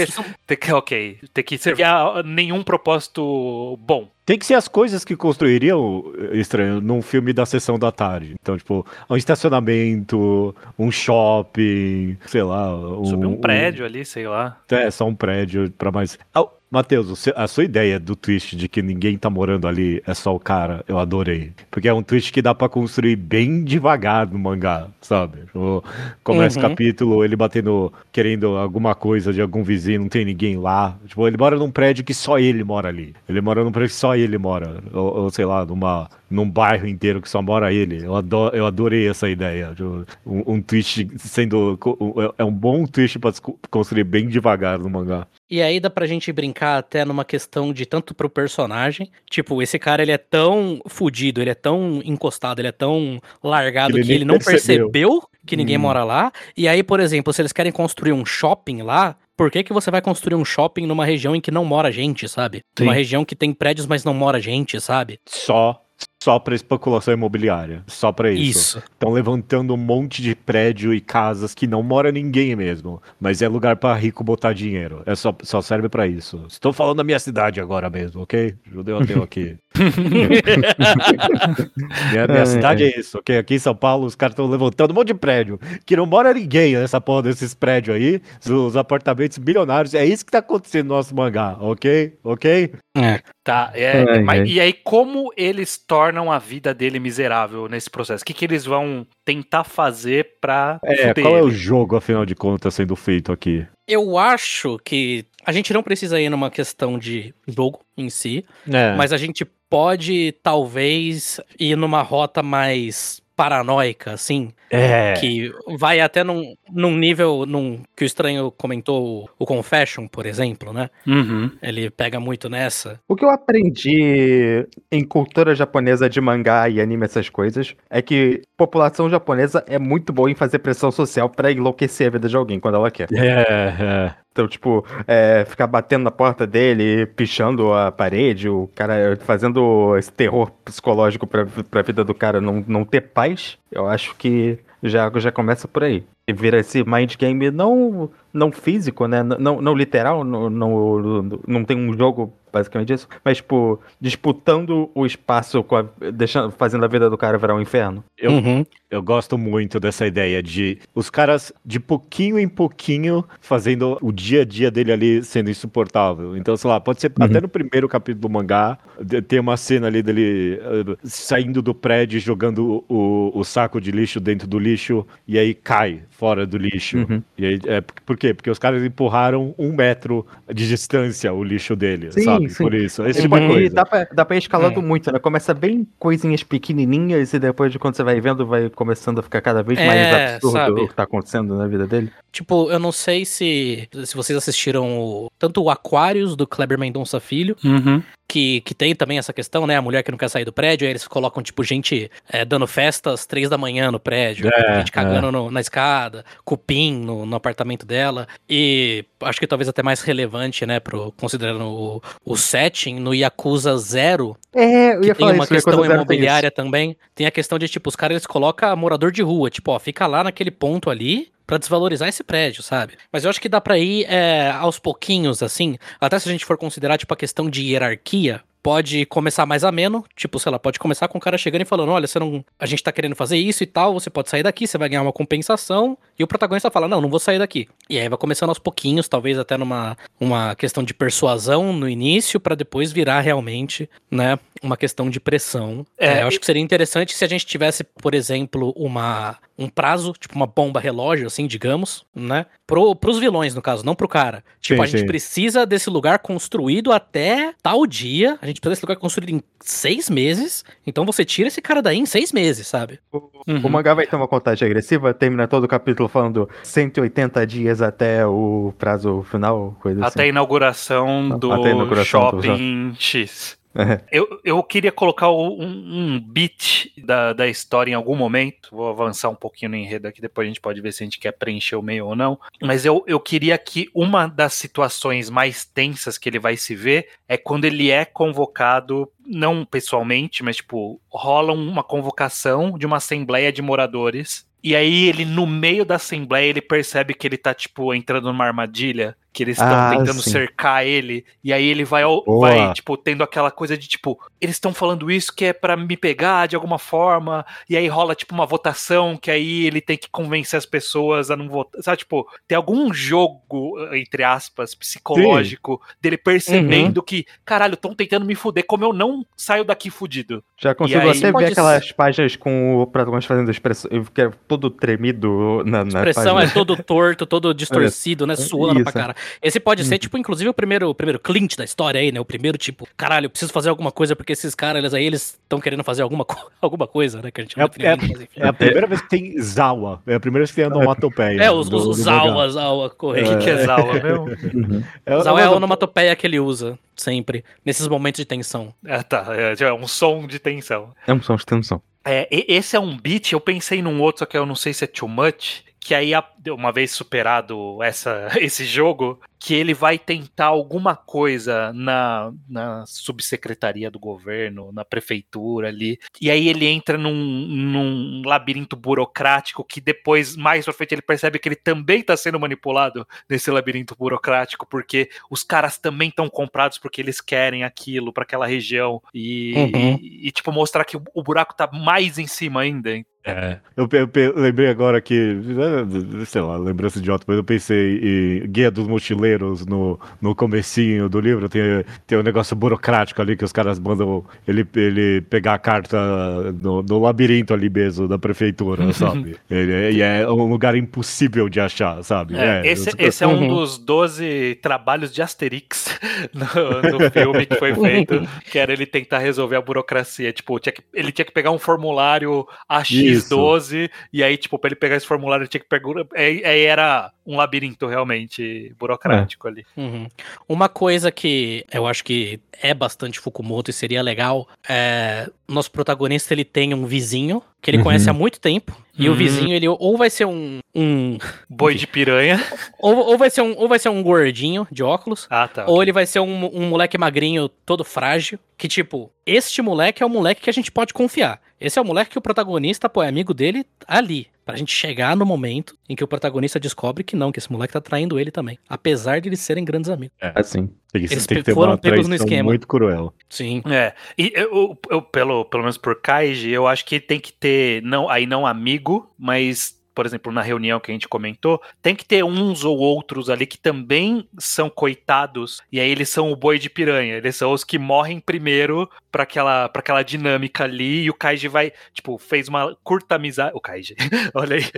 Tem que servir a nenhum propósito bom. Tem que ser as coisas que construiriam, estranho, num filme da Sessão da Tarde. Então, tipo, um estacionamento, um shopping, sei lá. Subir um prédio ali, sei lá. Só um prédio pra mais... Matheus, a sua ideia do twist de que ninguém tá morando ali é só o cara, eu adorei. Porque é um twist que dá pra construir bem devagar no mangá, sabe? Começa o capítulo, ele batendo, querendo alguma coisa de algum vizinho, não tem ninguém lá. Tipo, ele mora num prédio que só ele mora ali. Ele mora num prédio que só ele mora. Ou sei lá, num bairro inteiro que só mora ele. Eu adorei essa ideia. Um twist sendo... É um bom twist pra construir bem devagar no mangá. E aí dá pra gente brincar até numa questão de tanto pro personagem, tipo, esse cara ele é tão fudido, ele é tão encostado, ele é tão largado que ele não percebeu que ninguém mora lá. E aí, por exemplo, se eles querem construir um shopping lá, por que você vai construir um shopping numa região em que não mora gente, sabe? Sim. Uma região que tem prédios, mas não mora gente, sabe? Só pra especulação imobiliária. Só pra isso. Estão levantando um monte de prédio e casas que não mora ninguém mesmo. Mas é lugar pra rico botar dinheiro. Só serve pra isso. Estou falando da minha cidade agora mesmo, ok? Judeu ateu aqui. minha cidade é isso, ok? Aqui em São Paulo os caras estão levantando um monte de prédio. Que não mora ninguém nessa porra desses prédios aí. Os apartamentos bilionários. É isso que tá acontecendo no nosso mangá, ok? Ok? Tá, e aí como eles tornam a vida dele miserável nesse processo? O que eles vão tentar fazer pra fuder qual é ele? o jogo, afinal de contas, sendo feito aqui? Eu acho que a gente não precisa ir numa questão de jogo em si, mas a gente pode, talvez, ir numa rota mais paranoica, assim. Que vai até num nível que o Estranho comentou, o Confession, por exemplo, né? Uhum. Ele pega muito nessa. O que eu aprendi em cultura japonesa de mangá e anime, essas coisas, é que a população japonesa é muito boa em fazer pressão social pra enlouquecer a vida de alguém quando ela quer. Então, tipo, ficar batendo na porta dele, pichando a parede, o cara fazendo esse terror psicológico pra vida do cara não ter paz, eu acho que já começa por aí. E vira esse mind game não físico, né? Não literal, não tem um jogo basicamente isso, mas, tipo, disputando o espaço, fazendo a vida do cara virar um inferno. Eu gosto muito dessa ideia de os caras, de pouquinho em pouquinho, fazendo o dia a dia dele ali sendo insuportável. Então, sei lá, pode ser até no primeiro capítulo do mangá, tem uma cena ali dele saindo do prédio, jogando o saco de lixo dentro do lixo, e aí cai fora do lixo. E aí, por quê? Porque os caras empurraram 1 metro de distância o lixo dele, sabe? Sim. Por isso, esse tipo de coisa. E dá pra ir escalando muito, né? Começa bem coisinhas pequenininhas e depois de quando você vai vendo, vai começando a ficar cada vez mais absurdo, sabe, o que tá acontecendo na vida dele. Tipo, eu não sei se vocês assistiram tanto o Aquarius, do Kleber Mendonça Filho, que tem também essa questão, né? A mulher que não quer sair do prédio, aí eles colocam, tipo, gente dando festa às 3 da manhã no prédio, gente cagando na escada, cupim no apartamento dela, e acho que talvez até mais relevante, né, considerando o setting, no Yakuza 0, eu ia que tem falar uma isso, questão imobiliária também, tem a questão de, tipo, os caras, eles colocam morador de rua, tipo, ó, fica lá naquele ponto ali, pra desvalorizar esse prédio, sabe? Mas eu acho que dá pra ir aos pouquinhos, assim, até se a gente for considerar, tipo, a questão de hierarquia, pode começar mais ameno, tipo, sei lá, pode começar com o cara chegando e falando, olha, a gente tá querendo fazer isso e tal, você pode sair daqui, você vai ganhar uma compensação, e o protagonista fala, não vou sair daqui. E aí vai começando aos pouquinhos, talvez até uma questão de persuasão no início, pra depois virar realmente, né, uma questão de pressão. Eu acho que seria interessante se a gente tivesse, por exemplo, um prazo, tipo uma bomba relógio, assim, digamos, né, pros vilões, no caso, não pro cara. Tipo, a gente precisa desse lugar construído até tal dia, a gente precisa desse lugar construído em 6 meses, então você tira esse cara daí em 6 meses, sabe? O mangá vai ter uma contagem agressiva, termina todo o capítulo falando 180 dias até o prazo final, coisa assim. Até a inauguração do Shopping X. Eu queria colocar um beat da história em algum momento. Vou avançar um pouquinho no enredo aqui, depois a gente pode ver se a gente quer preencher o meio ou não. Mas eu queria que uma das situações mais tensas que ele vai se ver é quando ele é convocado, não pessoalmente, mas tipo, rola uma convocação de uma assembleia de moradores. E aí ele, no meio da assembleia, ele percebe que ele tá, tipo, entrando numa armadilha, que eles estão tentando cercar ele, e aí ele vai, tipo, tendo aquela coisa de, tipo, eles estão falando isso que é pra me pegar de alguma forma, e aí rola, tipo, uma votação, que aí ele tem que convencer as pessoas a não votar, sabe, tipo, tem algum jogo, entre aspas, psicológico, dele percebendo que, caralho, estão tentando me fuder, como eu não saio daqui fudido. Já consigo até ver aquelas páginas com o protagonista fazendo expressão, que é todo tremido na expressão página. é todo torto, todo distorcido, né, suando pra cara. Esse pode ser, tipo, inclusive o primeiro Clint da história aí, né, o primeiro, tipo, caralho, eu preciso fazer alguma coisa porque esses caras aí, eles estão querendo fazer alguma coisa, né, que a gente não é a primeira vez que tem Zawa, é a primeira vez que tem onomatopeia. Os Zawa, correto. O que é Zawa, meu? Zawa é a onomatopeia que ele usa, sempre, nesses momentos de tensão. É um som de tensão. É um som de tensão. Esse é um beat, eu pensei num outro, só que eu não sei se é too much, que aí, uma vez superado esse jogo, que ele vai tentar alguma coisa na subsecretaria do governo, na prefeitura ali, e aí ele entra num labirinto burocrático que depois, mais pra frente, ele percebe que ele também tá sendo manipulado nesse labirinto burocrático, porque os caras também estão comprados porque eles querem aquilo pra aquela região, e tipo, mostrar que o buraco tá mais em cima ainda. Eu lembrei agora que, sei lá, lembrança idiota, mas eu pensei em Guia dos Mochileiros, Cavaleiros no comecinho do livro, tem um negócio burocrático ali que os caras mandam ele pegar a carta no labirinto ali mesmo da prefeitura, sabe? E é um lugar impossível de achar, sabe? Esse é um dos 12 trabalhos de Asterix no filme que foi feito, que era ele tentar resolver a burocracia. Tipo, ele tinha que pegar um formulário AX12, e aí, tipo, pra ele pegar esse formulário, ele tinha que pegar. Aí era um labirinto realmente burocrático ali. Uhum. Uma coisa que eu acho que é bastante Fukumoto e seria legal nosso protagonista, ele tem um vizinho que ele conhece há muito tempo, e o vizinho, ele ou vai ser um boi de piranha, ou vai ser um gordinho de óculos, ou okay. ele vai ser um moleque magrinho todo frágil, que tipo, este moleque é o moleque que a gente pode confiar. Esse é o moleque que o protagonista, pô, é amigo dele ali. Pra gente chegar no momento em que o protagonista descobre que não, que esse moleque tá traindo ele também. Apesar de eles serem grandes amigos. Assim. Eles tem que ter uma traição muito cruel. Sim. E eu pelo menos por Kaiji, eu acho que tem que ter, não amigo, mas... Por exemplo, na reunião que a gente comentou, tem que ter uns ou outros ali que também são coitados, e aí eles são o boi de piranha, eles são os que morrem primeiro pra aquela dinâmica ali, e o Kaiji vai, tipo, fez uma curta amizade. O Kaiji, olha aí,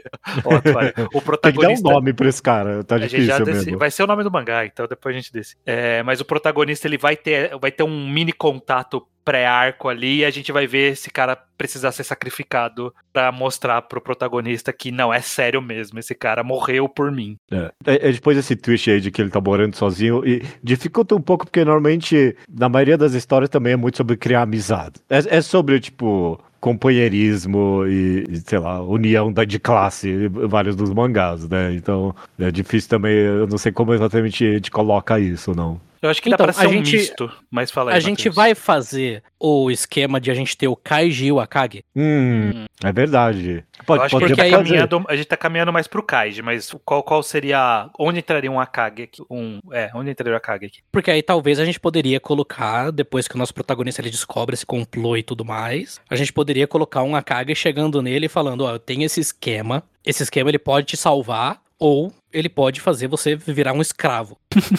o protagonista. Tem que dar um nome pra esse cara, tá difícil mesmo. Vai ser o nome do mangá, então depois a gente desce. Mas o protagonista, ele vai ter um mini contato pré-arco ali, e a gente vai ver esse cara precisar ser sacrificado pra mostrar pro protagonista que não, é sério mesmo, esse cara morreu por mim. Depois desse twist aí de que ele tá morando sozinho, e dificulta um pouco, porque normalmente, na maioria das histórias também é muito sobre criar amizade. É sobre, tipo, companheirismo e, sei lá, união de classe, vários dos mangás, né? Então, é difícil também, eu não sei como exatamente a gente coloca isso, não. Eu acho que dá pra ser um misto, mas fala aí, a gente vai fazer o esquema de a gente ter o Kaiji e o Akagi? É verdade. Eu acho que a gente tá caminhando mais pro Kaiji, mas qual seria... Onde entraria um Akagi aqui? Onde entraria o Akagi aqui? Porque aí talvez a gente poderia colocar, depois que o nosso protagonista ele descobre esse complô e tudo mais, a gente poderia colocar um Akagi chegando nele e falando, eu tenho esse esquema ele pode te salvar, ou ele pode fazer você virar um escravo.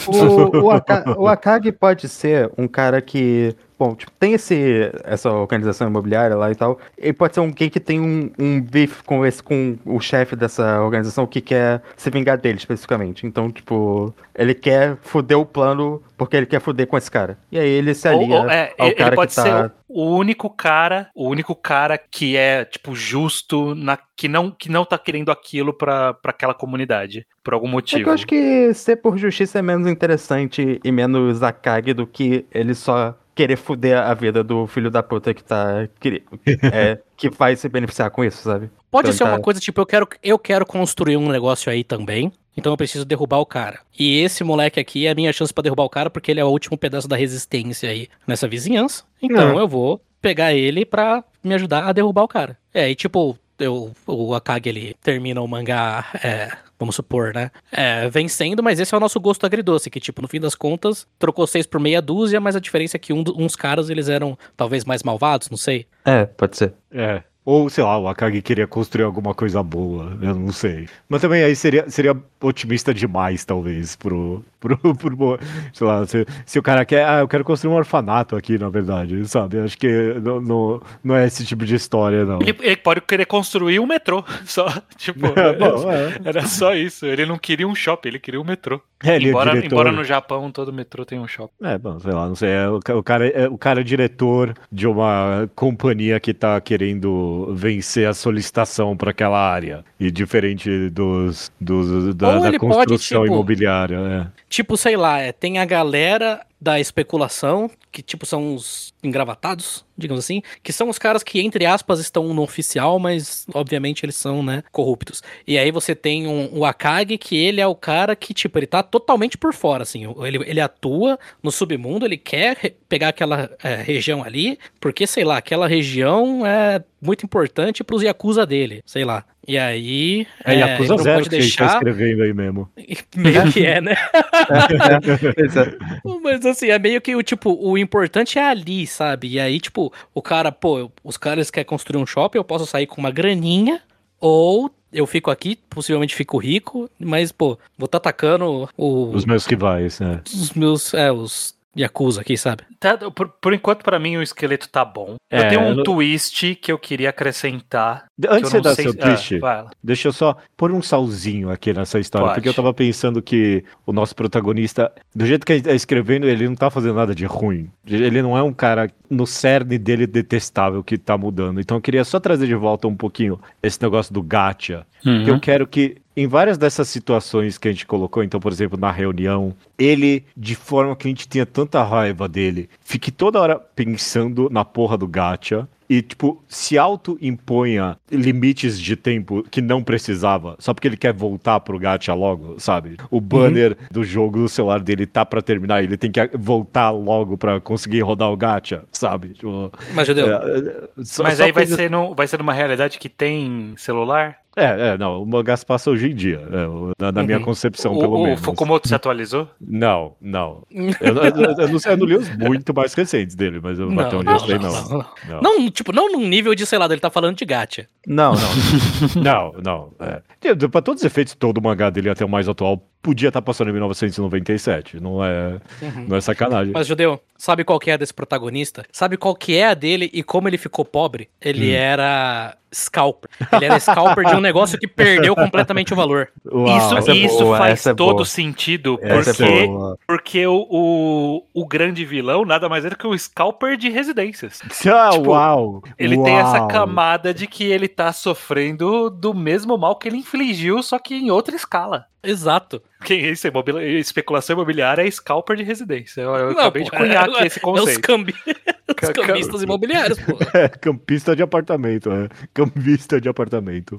O Akagi pode ser um cara que... Bom, tipo, tem essa organização imobiliária lá e tal. Ele pode ser alguém que tem um beef com o chefe dessa organização que quer se vingar dele, especificamente. Então, tipo, ele quer foder o plano porque ele quer foder com esse cara. E aí ele se alia ao cara ele pode que tá... ser o único cara que é, tipo, justo, que não tá querendo aquilo pra aquela comunidade, por algum motivo. Eu acho que ser por justiça é menos interessante e menos Akagi do que ele só querer foder a vida do filho da puta que vai se beneficiar com isso, sabe? Pode ser uma coisa tipo, eu quero construir um negócio aí também, então eu preciso derrubar o cara. E esse moleque aqui é a minha chance pra derrubar o cara, porque ele é o último pedaço da resistência aí nessa vizinhança. Então eu vou pegar ele pra me ajudar a derrubar o cara. E tipo, o Akagi, ele termina o mangá... vamos supor, né? Vencendo, mas esse é o nosso gosto agridoce, que, tipo, no fim das contas, trocou 6 por meia dúzia, mas a diferença é que uns caras, eles eram talvez mais malvados, não sei. Pode ser. Ou, sei lá, o Akagi queria construir alguma coisa boa, eu não sei. Mas também aí seria otimista demais, talvez, sei lá, se o cara quer, eu quero construir um orfanato aqui, na verdade, sabe? Acho que não é esse tipo de história, não. Ele pode querer construir um metrô, só, tipo, era só isso. Ele não queria um shopping, ele queria um metrô. Embora no Japão todo metrô tem um shopping. Bom, sei lá, não sei, o cara é diretor de uma companhia que tá querendo vencer a solicitação para aquela área, e diferente da construção imobiliária. Tipo, sei lá, tem a galera da especulação, que tipo são os engravatados, digamos assim, que são os caras que, entre aspas, estão no oficial, mas obviamente eles são, né, corruptos. E aí você tem o Akagi, que ele é o cara que, tipo, ele tá totalmente por fora, assim, ele atua no submundo, ele quer pegar aquela região ali, porque, sei lá, aquela região é muito importante pros Yakuza dele, sei lá. E aí... Yakuza não Zero pode que deixar... você tá escrevendo aí mesmo. Meio que né? Mas assim, é meio que o importante é ali, sabe? E aí, tipo, o cara, os caras querem construir um shopping, eu posso sair com uma graninha, ou eu fico aqui, possivelmente fico rico, mas, pô, vou estar atacando Os meus rivais, né? os Yakuza aqui, sabe? Tá, por enquanto, pra mim, o esqueleto tá bom. Eu tenho um twist que eu queria acrescentar. Antes de você dar sei seu twist, vai lá. deixa eu só pôr um salzinho aqui nessa história, Pode. porque eu tava pensando que o nosso protagonista, do jeito que ele tá escrevendo, ele não tá fazendo nada de ruim. Ele não é um cara no cerne dele detestável que tá mudando. Então eu queria só trazer de volta um pouquinho esse negócio do gacha. Que eu quero que, em várias dessas situações que a gente colocou, então, por exemplo, na reunião, ele, de forma que a gente tinha tanta raiva dele, fique toda hora pensando na porra do gacha e, tipo, se auto-imponha limites de tempo que não precisava, só porque ele quer voltar pro gacha logo, sabe? O banner do jogo do celular dele tá pra terminar, ele tem que voltar logo pra conseguir rodar o gacha, sabe? Tipo, Mas, Judeu, mas aí vai ser numa realidade que tem celular? Não, o mangá se passa hoje em dia, na minha concepção, pelo menos. O Fukumoto se atualizou? Não. Eu não li os muito mais recentes dele, mas até onde eu sei, não. Não, tipo, não num nível de, sei lá, ele tá falando de gacha. Não. Não. Pra todos os efeitos, todo o mangá dele, até o mais atual, podia estar passando em 1997. Não é sacanagem. Mas, Judeu, sabe qual que é a desse protagonista? Sabe qual que é a dele e como ele ficou pobre? Ele era scalper. Ele era scalper de um negócio que perdeu completamente o valor. Uau, Isso faz todo boa. sentido, porque o grande vilão nada mais é do que um scalper de residências. Ele tem essa camada de que ele tá sofrendo do mesmo mal que ele infligiu, só que em outra escala. Exato. Quem é isso? Especulação imobiliária é scalper de residência. Eu acabei de cunhar aqui esse conceito. Os cambistas imobiliários, pô. Campista de apartamento, Campista de apartamento.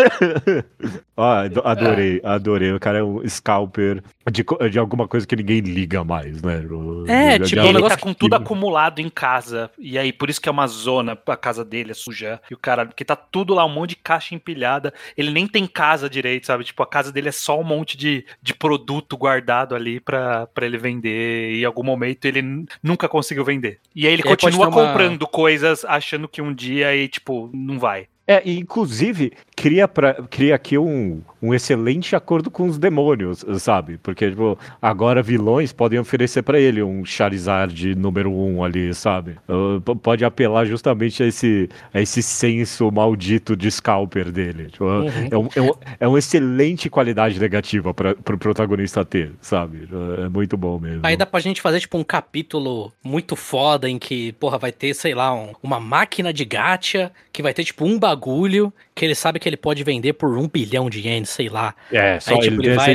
Adorei. O cara é um scalper de alguma coisa que ninguém liga mais, né? Ele tá com tudo acumulado em casa. E aí, por isso que é uma zona, a casa dele é suja. E o cara, porque tá tudo lá, um monte de caixa empilhada. Ele nem tem casa direito, sabe? Tipo, a casa dele é só um monte de produto guardado ali pra ele vender. E em algum momento ele nunca conseguiu vender. E aí ele continua comprando coisas, achando que um dia aí, tipo, não vai. E inclusive, cria aqui um excelente acordo com os demônios, sabe? Porque, tipo, agora vilões podem oferecer pra ele um Charizard número 1 ali, sabe? Pode apelar justamente a esse senso maldito de scalper dele. Tipo, é uma excelente qualidade negativa pro protagonista ter, sabe? É muito bom mesmo. Aí dá pra gente fazer, tipo, um capítulo muito foda em que, porra, vai ter, sei lá, uma máquina de gacha que vai ter, tipo, um bagulho que ele sabe que ele pode vender por 1 bilhão de ienes, sei lá. Só aí, tipo, ele vai,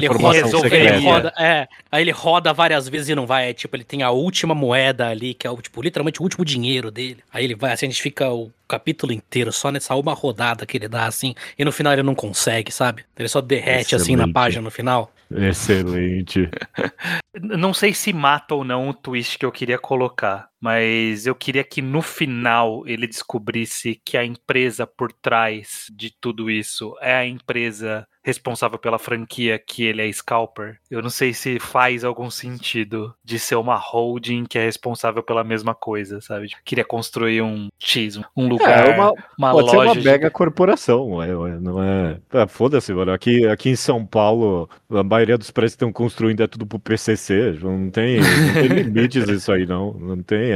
roda, aí ele roda várias vezes e não vai. Aí, tipo, ele tem a última moeda ali, que é tipo, literalmente o último dinheiro dele. Aí ele vai, assim, a gente fica o capítulo inteiro só nessa uma rodada que ele dá, assim, e no final ele não consegue, sabe? Ele só derrete, assim, na página no final. Excelente. Não sei se mata ou não o twist que eu queria colocar, mas eu queria que no final ele descobrisse que a empresa por trás de tudo isso é a empresa responsável pela franquia que ele é scalper. Eu não sei se faz algum sentido de ser uma holding que é responsável pela mesma coisa, sabe? Queria construir um lugar, uma pode loja. Pode ser uma mega corporação, não é... Foda-se, mano. Aqui em São Paulo, a maioria dos prédios que estão construindo é tudo pro PCC. Não tem limites isso aí, não. Não tem,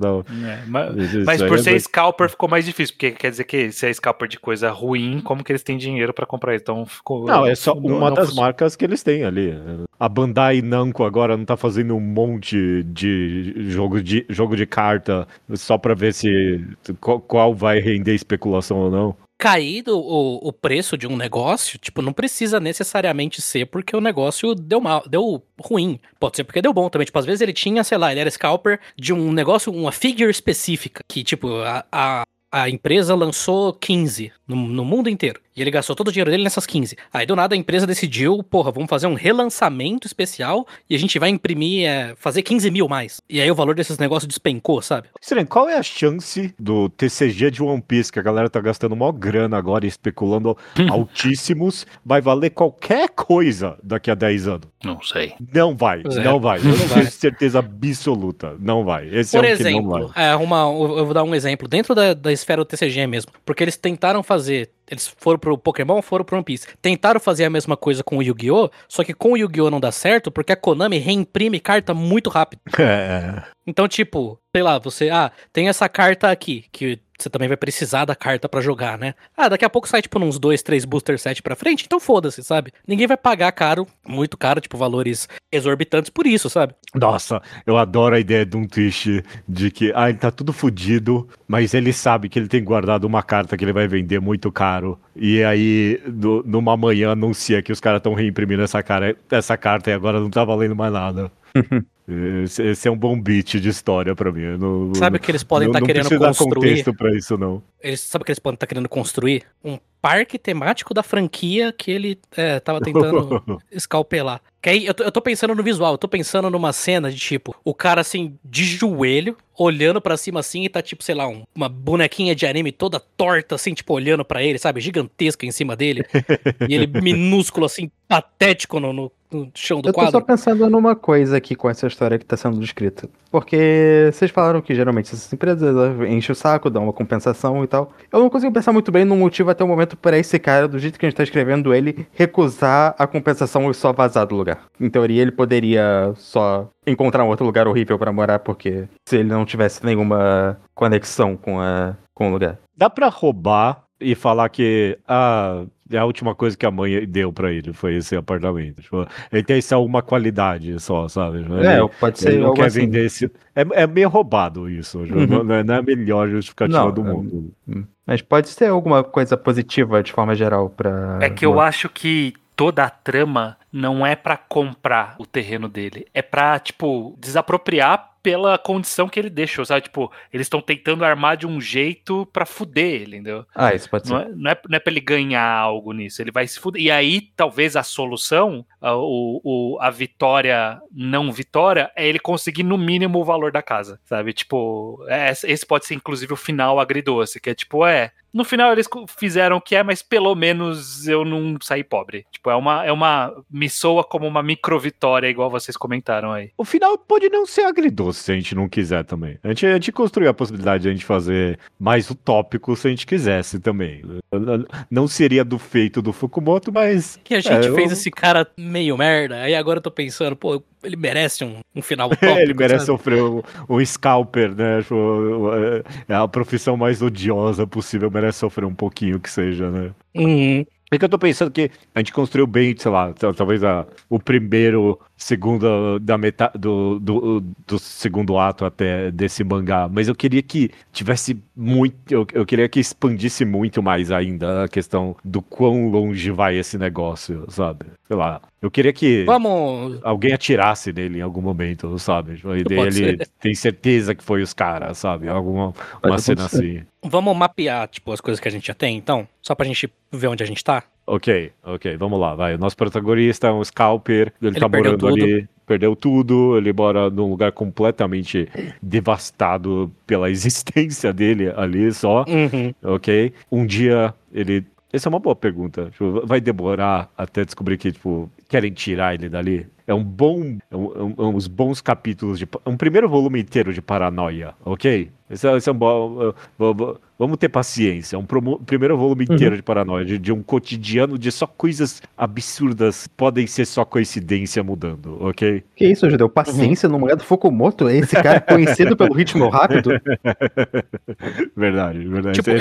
mas por ser scalper ficou mais difícil, porque quer dizer que se é scalper de coisa ruim, como que eles têm dinheiro pra comprar isso? Então ficou... Não, é só uma das marcas que eles têm ali. A Bandai Namco agora não tá fazendo um monte de jogo de carta só pra ver se qual vai render especulação ou não. Caído o preço de um negócio, tipo, não precisa necessariamente ser porque o negócio deu ruim. Pode ser porque deu bom também. Tipo, às vezes ele tinha, sei lá, ele era scalper de um negócio, uma figure específica, que, tipo, a empresa lançou 15 no mundo inteiro. E ele gastou todo o dinheiro dele nessas 15. Aí, do nada, a empresa decidiu, vamos fazer um relançamento especial e a gente vai imprimir, fazer 15 mil mais. E aí o valor desses negócios despencou, sabe? Estranho, qual é a chance do TCG de One Piece, que a galera tá gastando maior grana agora e especulando altíssimos, vai valer qualquer coisa daqui a 10 anos? Não sei. Não vai. Eu não tenho certeza absoluta. Não vai. Esse Por é um exemplo, que não vai. eu vou dar um exemplo dentro da esfera do TCG mesmo. Porque eles tentaram fazer Eles foram pro Pokémon, foram pro One Piece. Tentaram fazer a mesma coisa com o Yu-Gi-Oh!, só que com o Yu-Gi-Oh! Não dá certo porque a Konami reimprime carta muito rápido. Então, tipo, sei lá, você... tem essa carta aqui, que você também vai precisar da carta pra jogar, né? Daqui a pouco sai, tipo, uns 2, 3 booster set pra frente, então foda-se, sabe? Ninguém vai pagar caro, muito caro, tipo, valores exorbitantes por isso, sabe? Nossa, eu adoro a ideia de um twist de que, ele tá tudo fudido, mas ele sabe que ele tem guardado uma carta que ele vai vender muito caro. E aí, numa manhã, anuncia que os caras estão reimprimindo essa carta e agora não tá valendo mais nada. Esse é um bom beat de história pra mim. Sabe o que eles podem estar querendo construir? Não precisa dar contexto pra isso, não. Sabe o que eles podem estar querendo construir? Um parque temático da franquia que ele tava tentando escalpelar. Que aí, eu tô pensando no visual, eu tô pensando numa cena de tipo, o cara assim, de joelho, olhando pra cima assim, e tá tipo, sei lá, uma bonequinha de anime toda torta assim, tipo, olhando pra ele, sabe, gigantesca em cima dele, e ele minúsculo assim, patético no chão do quadro. Eu tô só pensando numa coisa aqui com essa história que tá sendo descrita, porque vocês falaram que geralmente essas empresas enchem o saco, dão uma compensação e tal. Eu não consigo pensar muito bem no motivo até o momento pra esse cara, do jeito que a gente tá escrevendo ele, recusar a compensação e só vazar do lugar. Em teoria, ele poderia só encontrar um outro lugar horrível pra morar, porque se ele não tivesse nenhuma conexão com o lugar. Dá pra roubar e falar que a última coisa que a mãe deu pra ele foi esse apartamento. Tipo, ele tem só uma qualidade só, sabe? Pode ser ele não algo quer assim. vender esse... É meio roubado isso. Não é a melhor justificativa do mundo. Mas pode ser alguma coisa positiva de forma geral pra... É que eu acho que toda a trama não é pra comprar o terreno dele. É pra, tipo, desapropriar pela condição que ele deixou, sabe? Tipo, eles estão tentando armar de um jeito pra fuder ele, entendeu? Isso pode ser. Não é pra ele ganhar algo nisso, ele vai se fuder. E aí, talvez a solução, a vitória, não vitória, é ele conseguir no mínimo o valor da casa, sabe? Tipo, esse pode ser inclusive o final agridoce, que é tipo, no final eles fizeram o que é, mas pelo menos eu não saí pobre. Tipo, me soa como uma micro vitória, igual vocês comentaram aí. O final pode não ser agridoce se a gente não quiser também. A gente construiu a possibilidade de a gente fazer mais utópico se a gente quisesse também. Não seria do feito do Fukumoto, mas... Que a gente fez esse cara meio merda, aí agora eu tô pensando, pô, ele merece um final utópico. Ele merece sofrer um scalper, né? É a profissão mais odiosa possível, merece sofrer um pouquinho que seja, né? É que eu tô pensando que a gente construiu bem, sei lá, talvez o primeiro, segundo da metade do segundo ato até desse mangá, mas eu queria que tivesse muito, eu queria que expandisse muito mais ainda a questão do quão longe vai esse negócio, sabe? Sei lá, eu queria que alguém atirasse nele em algum momento, sabe? E ele tem certeza que foi os caras, sabe? Uma cena assim. Vamos mapear, tipo, as coisas que a gente já tem, então? Só pra gente ver onde a gente tá? Ok, vamos lá, vai. O nosso protagonista é um scalper, ele tá morando ali, perdeu tudo, ele mora num lugar completamente devastado pela existência dele ali só, ok? Um dia ele... Essa é uma boa pergunta. Tipo, vai demorar até descobrir que, tipo, querem tirar ele dali? É uns bons capítulos um primeiro volume inteiro de paranoia, ok? Esse é um bom... Vamos ter paciência. Um primeiro volume inteiro de paranoia, de um cotidiano de só coisas absurdas, podem ser só coincidência mudando, ok? Que isso, Judeu? Paciência no mangá do Fukumoto? É esse cara conhecido pelo ritmo rápido? Verdade. Tipo,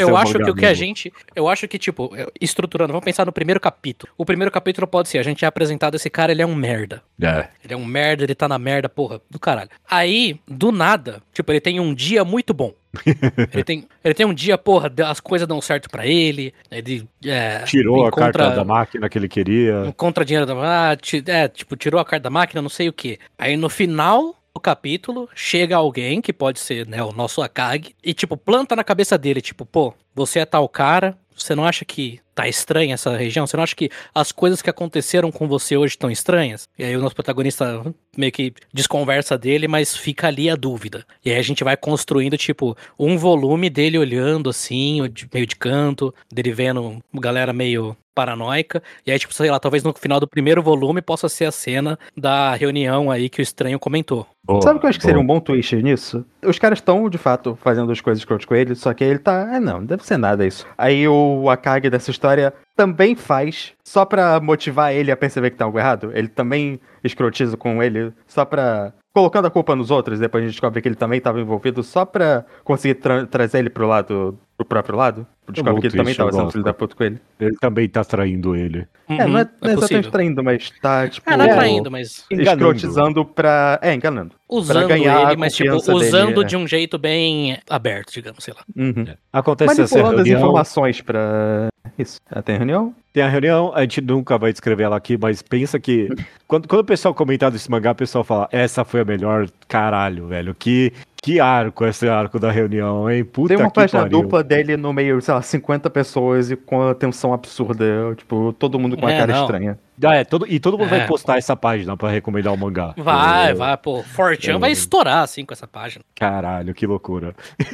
eu acho que, tipo, estruturando, vamos pensar no primeiro capítulo. O primeiro capítulo pode ser, a gente é apresentado esse cara, ele é um merda. Ele é um merda, ele tá na merda, porra, do caralho. Aí, do nada, tipo, ele tem um dia muito bom. ele tem um dia, porra, as coisas dão certo pra ele. Ele tirou a carta da máquina que ele queria. Encontra dinheiro tipo, tirou a carta da máquina, não sei o que. Aí no final do capítulo, chega alguém, que pode ser, né, o nosso Akagi, e tipo, planta na cabeça dele, tipo, pô, você é tal cara, você não acha que tá estranha essa região? Você não acha que as coisas que aconteceram com você hoje estão estranhas? E aí o nosso protagonista meio que desconversa dele, mas fica ali a dúvida. E aí a gente vai construindo, tipo, um volume dele olhando assim, meio de canto, dele vendo galera meio paranoica. E aí, tipo, sei lá, talvez no final do primeiro volume possa ser a cena da reunião aí que o Estranho comentou. Boa, Sabe o que eu acho que boa. seria um bom twist nisso? Os caras estão, de fato, fazendo as coisas escrotas com ele, só que ele tá. Não deve ser nada isso. Aí o Akagi dessa história também faz, só pra motivar ele a perceber que tá algo errado. Ele também escrotiza com ele, só pra. Colocando a culpa nos outros, depois a gente descobre que ele também estava envolvido, só pra conseguir trazer ele pro próprio lado. Descobre que ele também tava sendo filho da puta com ele. Ele também tá traindo ele. Não é exatamente possível. traindo, mas tá, tipo. Não é traindo, mas Escrotizando pra. Enganando. usando ganhar a ele, mas tipo, confiança usando dele, de um jeito bem aberto, digamos, sei lá. Uhum. Acontece essa Manipulando as reunião. informações pra. Isso. Tem reunião? Tem a reunião, a gente nunca vai descrever ela aqui, mas pensa que. Quando o pessoal comentar desse mangá, o pessoal fala: essa foi a melhor. Caralho, velho. Que arco esse arco da reunião, hein? Puta Tem uma que página pariu. dupla dele no meio, sei lá, 50 pessoas e com a tensão absurda. Tipo, todo mundo com a cara não. estranha. Todo mundo vai postar essa página pra recomendar o mangá. Vai, pô. Fortran vai estourar, assim, com essa página. Caralho, que loucura.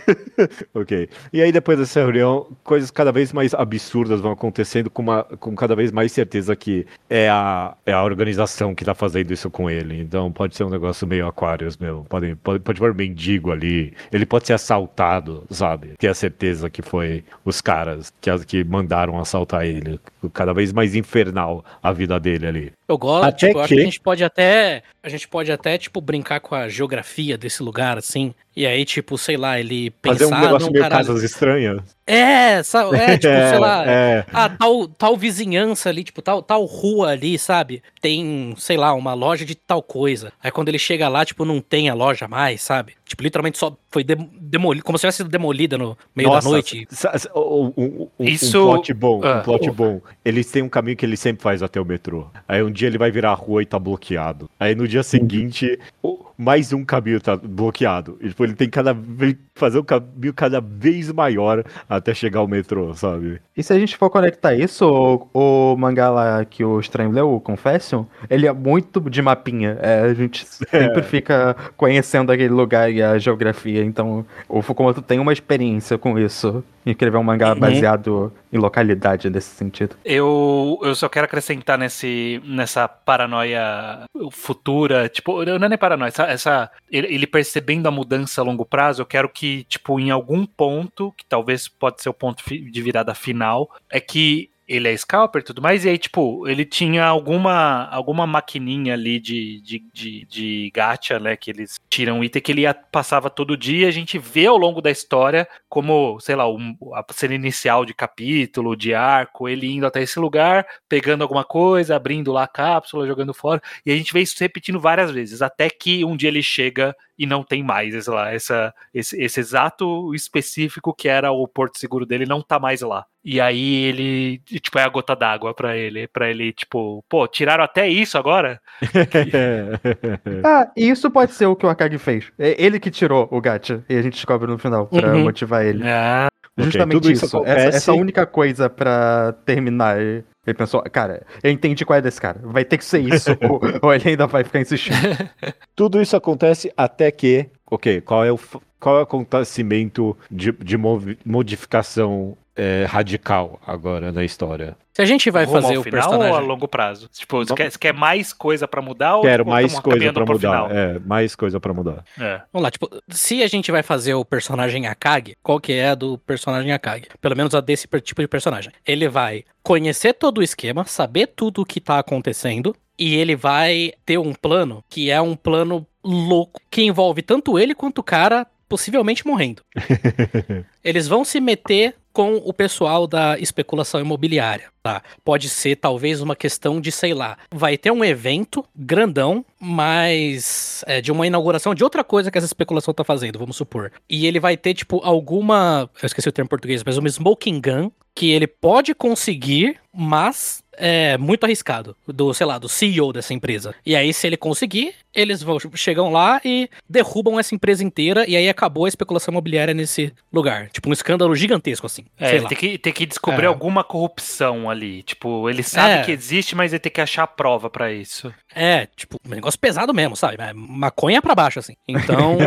Ok. E aí, depois dessa reunião, coisas cada vez mais absurdas vão acontecendo com cada vez mais certeza que é a organização que tá fazendo isso com ele. Então, pode ser um negócio meio Aquarius mesmo. Pode ver mendigo ali. Ele pode ser assaltado, sabe? Ter a certeza que foi os caras que mandaram assaltar ele. Cada vez mais infernal a vida dele ali. Eu gosto, Até tipo, eu acho que que- a gente pode até, tipo, brincar com a geografia desse lugar, assim. E aí, tipo, sei lá, ele Fazer pensar um negócio num meio caralho. Casas Estranhas. Tipo, sei lá, É. tal vizinhança ali, tipo, tal rua ali, sabe? Tem, sei lá, uma loja de tal coisa. Aí quando ele chega lá, tipo, não tem a loja mais, sabe? Tipo, literalmente só foi demolida, como se tivesse sido demolida no meio da noite. Isso- Um plot bom, Ah. um plot bom. Eles têm um caminho que ele sempre faz até o metrô. Aí um dia ele vai virar a rua e tá bloqueado. Aí no dia seguinte, mais um caminho tá bloqueado. E, tipo, ele tem fazer um caminho cada vez maior até chegar ao metrô, sabe? E se a gente for conectar isso, o mangá lá que o Estranho leu, o Confession, ele é muito de mapinha. A gente sempre fica conhecendo aquele lugar e a geografia. Então, o Fukumoto tem uma experiência com isso. Em escrever um mangá baseado em localidade nesse sentido. Eu só quero acrescentar nessa paranoia futura, tipo, não é nem paranoia, ele percebendo a mudança a longo prazo, eu quero que, tipo, em algum ponto, que talvez pode ser o ponto de virada final, é que ele é scalper e tudo mais, e aí, tipo, ele tinha alguma maquininha ali de gacha, né, que eles tiram item que ele passava todo dia, a gente vê ao longo da história como, sei lá, a cena inicial de capítulo, de arco, ele indo até esse lugar, pegando alguma coisa, abrindo lá a cápsula, jogando fora, e a gente vê isso se repetindo várias vezes, até que um dia ele chega e não tem mais, sei lá, esse exato específico que era o porto seguro dele não tá mais lá. E aí ele, tipo, é a gota d'água pra ele, tipo, pô, tiraram até isso agora? E isso pode ser o que o Akagi fez. É ele que tirou o gacha. E a gente descobre no final, pra motivar ele. Ah, Justamente tudo isso isso. acontece- Essa única coisa pra terminar. Ele pensou, cara, eu entendi qual é desse cara. Vai ter que ser isso. ou ele ainda vai ficar insistindo. Tudo isso acontece até que, qual é o acontecimento de modificação radical agora na história? Se a gente vai rumo fazer ao o final personagem... ou a longo prazo? Tipo, você quer mais coisa pra mudar ou Quero tipo, mais tamo coisa caminhando pra pro mudar. final? Mais coisa pra mudar. É. Vamos lá, tipo, se a gente vai fazer o personagem Akagi, qual que é a do personagem Akagi? Pelo menos a desse tipo de personagem. Ele vai conhecer todo o esquema, saber tudo o que tá acontecendo, e ele vai ter um plano que é um plano louco, que envolve tanto ele quanto o cara possivelmente morrendo. Eles vão se meter com o pessoal da especulação imobiliária, tá? Pode ser talvez uma questão de, sei lá, vai ter um evento grandão, mas de uma inauguração de outra coisa que essa especulação tá fazendo, vamos supor. E ele vai ter, tipo, eu esqueci o termo em português, mas uma smoking gun que ele pode conseguir, mas é muito arriscado, do CEO dessa empresa. E aí, se ele conseguir, eles chegam lá e derrubam essa empresa inteira, e aí acabou a especulação imobiliária nesse lugar. Tipo, um escândalo gigantesco, assim. Sei lá. Tem que descobrir alguma corrupção ali. Tipo, ele sabe que existe, mas ele tem que achar a prova pra isso. Tipo, um negócio pesado mesmo, sabe? Maconha pra baixo, assim. Então,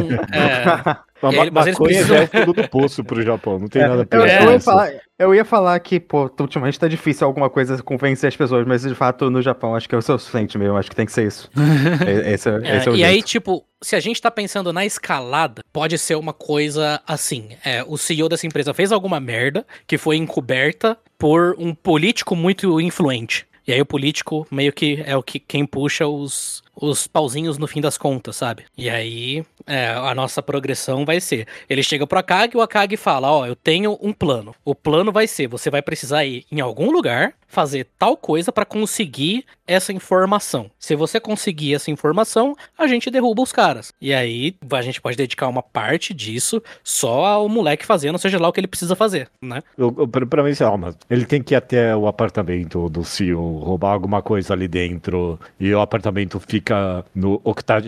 Mas eles precisam... já é o fundo do poço pro Japão, não tem nada pior. Eu ia falar que, pô, ultimamente tá difícil alguma coisa convencer as pessoas, mas de fato no Japão acho que é o suficiente mesmo, acho que tem que ser isso. Esse é o e jeito. aí, tipo, se a gente tá pensando na escalada, pode ser uma coisa assim, o CEO dessa empresa fez alguma merda que foi encoberta por um político muito influente. E aí o político meio que é quem puxa os pauzinhos no fim das contas, sabe? E aí a nossa progressão vai ser, ele chega pro Akagi, o Akagi fala, ó, eu tenho um plano. O plano vai ser, você vai precisar ir em algum lugar, fazer tal coisa pra conseguir essa informação. Se você conseguir essa informação, a gente derruba os caras. E aí a gente pode dedicar uma parte disso só ao moleque fazendo, seja lá o que ele precisa fazer, né? Pra mim, ele tem que ir até o apartamento do CEO, roubar alguma coisa ali dentro, e o apartamento fica no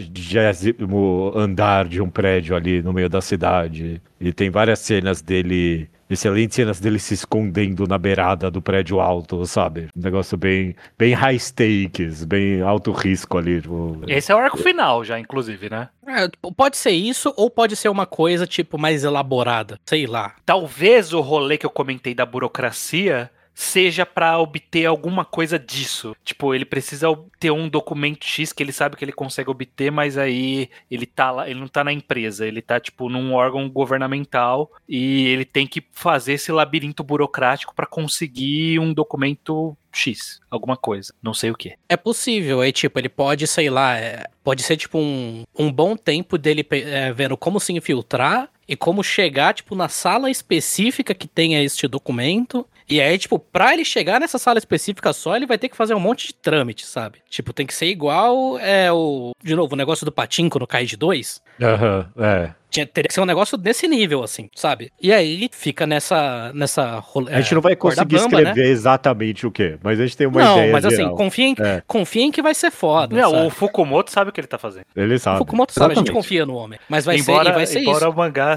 80º andar de um prédio ali no meio da cidade. E tem várias cenas dele, excelentes cenas dele se escondendo na beirada do prédio alto, sabe? Um negócio bem high stakes, bem alto risco ali. Tipo... Esse é o arco final já, inclusive, né? Pode ser isso, ou pode ser uma coisa, tipo, mais elaborada, sei lá. Talvez o rolê que eu comentei da burocracia seja pra obter alguma coisa disso. Tipo, ele precisa ter um documento X que ele sabe que ele consegue obter, mas aí ele tá lá, ele não tá na empresa, ele tá, tipo, num órgão governamental e ele tem que fazer esse labirinto burocrático pra conseguir um documento X, alguma coisa, não sei o que. É possível, aí tipo, ele pode, sei lá, pode ser tipo um bom tempo dele vendo como se infiltrar e como chegar, tipo, na sala específica que tenha este documento. E aí, tipo, pra ele chegar nessa sala específica só, ele vai ter que fazer um monte de trâmite, sabe? Tipo, tem que ser igual de novo, o negócio do Pachinko no Kaiji 2. Teria que ser um negócio desse nível, assim, sabe? E aí fica nessa a gente não vai conseguir escrever exatamente o quê, mas a gente tem uma ideia. Não, mas assim, confia em que vai ser foda. Não, sabe? O Fukumoto sabe o que ele tá fazendo. Ele sabe. O Fukumoto sabe, a gente confia no homem. Mas vai ser isso. Embora o mangá...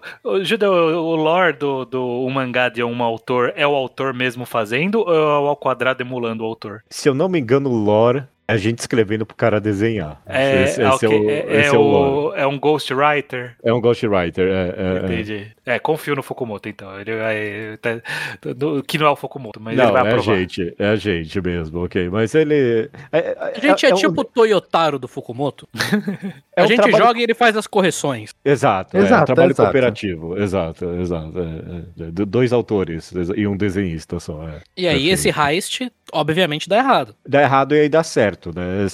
o lore do mangá de um autor é o autor mesmo fazendo ou é o ao quadrado emulando o autor? Se eu não me engano, o lore é a gente escrevendo pro cara desenhar. Esse é o lore. É um ghostwriter? É um ghostwriter, Entendi. Confio no Fukumoto, então. Que não é o Fukumoto, mas não, ele vai aprovar. É a gente mesmo, ok. Mas ele... A gente é tipo o Toyotaro do Fukumoto. A gente joga e ele faz as correções. Exato, é um trabalho cooperativo. Exato. Dois autores e um desenhista só. E aí esse heist, obviamente, dá errado. Dá errado e aí dá certo, né?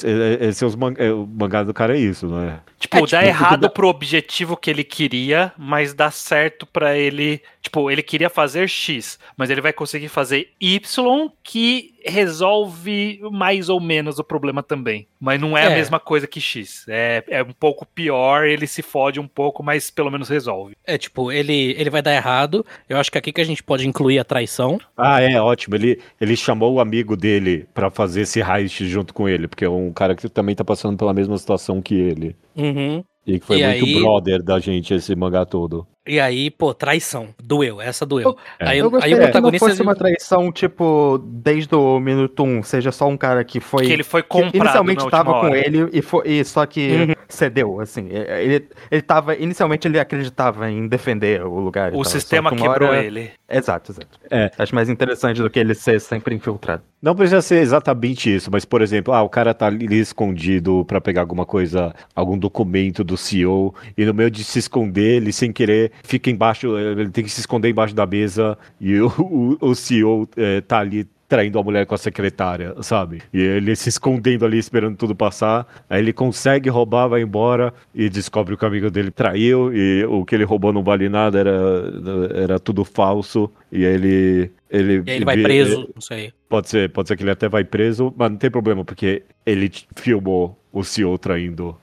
O mangá do cara é isso, né? Tipo, dá errado pro objetivo que ele queria, mas dá certo pra ele... Tipo, ele queria fazer X, mas ele vai conseguir fazer Y, que resolve mais ou menos o problema também. Mas não é a mesma coisa que X. É um pouco pior, ele se fode um pouco, mas pelo menos resolve. Tipo, ele vai dar errado. Eu acho que aqui que a gente pode incluir a traição. Ótimo. Ele chamou o amigo dele pra fazer esse heist junto com ele, porque é um cara que também tá passando pela mesma situação que ele. Uhum. E que foi muito brother da gente esse mangá todo. E aí, pô, traição. Doeu, essa doeu. Eu gostaria que não fosse uma traição, tipo, desde o minuto 1, seja só um cara que foi... Que ele foi comprado que inicialmente tava com ele e só que Uhum. cedeu, assim. Ele tava... Inicialmente ele acreditava em defender o lugar. O sistema quebrou ele. Exato. Acho mais interessante do que ele ser sempre infiltrado. Não precisa ser exatamente isso, mas, por exemplo, o cara tá ali escondido pra pegar alguma coisa, algum documento do CEO, e no meio de se esconder, ele sem querer fica embaixo, ele tem que se esconder embaixo da mesa, e o CEO tá ali traindo a mulher com a secretária, sabe? E ele se escondendo ali, esperando tudo passar, aí ele consegue roubar, vai embora, e descobre que o amigo dele traiu, e o que ele roubou não vale nada, era tudo falso, e aí ele vai preso, não sei. Pode ser que ele até vai preso, mas não tem problema, porque ele filmou o CEO traindo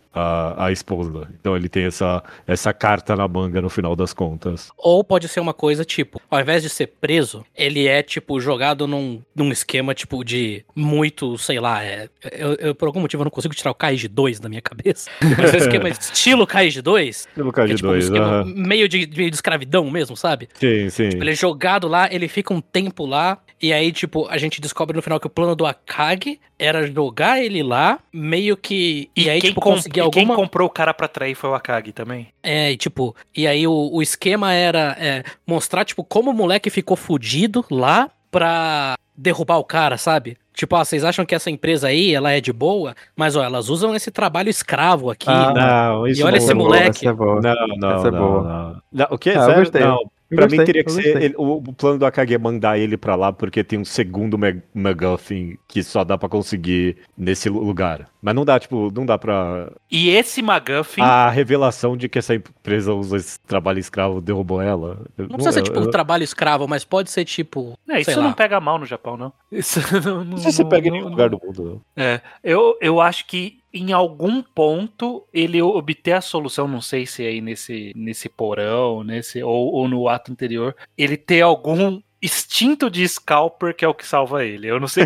a esposa. Então ele tem essa carta na manga no final das contas. Ou pode ser uma coisa, tipo, ao invés de ser preso, ele é, tipo, jogado num esquema, tipo, de muito, sei lá, eu por algum motivo eu não consigo tirar o Kaiji 2 da minha cabeça. Mas é um esquema estilo Kaiji 2. Estilo Kaiji que é, tipo, 2, um esquema meio de escravidão mesmo, sabe? Sim, sim. Tipo, ele é jogado lá, ele fica um tempo lá, e aí, tipo, a gente descobre no final que o plano do Akagi era jogar ele lá, meio que... E aí, tipo, conseguir alguma... quem comprou o cara pra trair foi o Akagi também. E tipo, e aí o esquema era mostrar, tipo, como o moleque ficou fudido lá pra derrubar o cara, sabe? Tipo, vocês acham que essa empresa aí, ela é de boa? Mas, ó, elas usam esse trabalho escravo aqui. Não, isso e olha esse moleque. Essa é boa. Não. O que? Eu gostei. Não. Pra mim teria que gostei. ser o plano do Akagi é mandar ele pra lá porque tem um segundo MacGuffin que só dá pra conseguir nesse lugar. Mas não dá pra... E esse MacGuffin... A revelação de que essa empresa usa esse trabalho escravo derrubou ela. Não precisa ser, tipo, trabalho escravo, mas pode ser, tipo... isso não pega mal no Japão, não. Isso não sei se pega em nenhum lugar do mundo, não. Eu acho que em algum ponto ele obter a solução, não sei se é aí nesse porão, ou no ato anterior, ele ter algum instinto de scalper que é o que salva ele. Eu não sei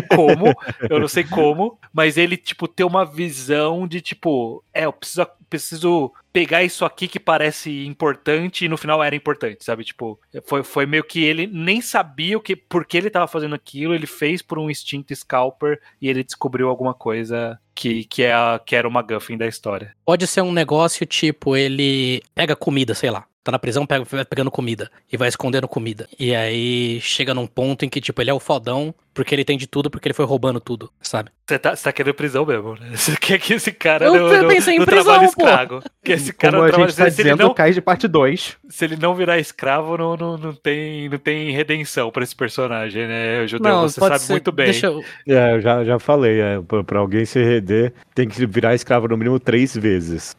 como, mas ele, tipo, ter uma visão de, tipo, eu preciso pegar isso aqui que parece importante e no final era importante, sabe? Tipo, foi meio que ele nem sabia por que ele tava fazendo aquilo, ele fez por um instinto scalper e ele descobriu alguma coisa que era o MacGuffin da história. Pode ser um negócio, tipo, ele pega comida, sei lá. Tá na prisão, vai pegando comida. E vai escondendo comida. E aí chega num ponto em que, tipo, ele é o fodão porque ele tem de tudo, porque ele foi roubando tudo, sabe? Você tá querendo prisão mesmo, né? Você quer que esse cara Eu pensei em prisão, trabalho pô. escravo. Que esse cara Como não a trabalha... gente tá dizendo, cai de parte 2. Se ele não virar escravo, não tem redenção pra esse personagem, né? O Judeu, Não, você sabe ser, muito bem. Eu já falei, pra alguém se render, tem que virar escravo no mínimo 3 vezes.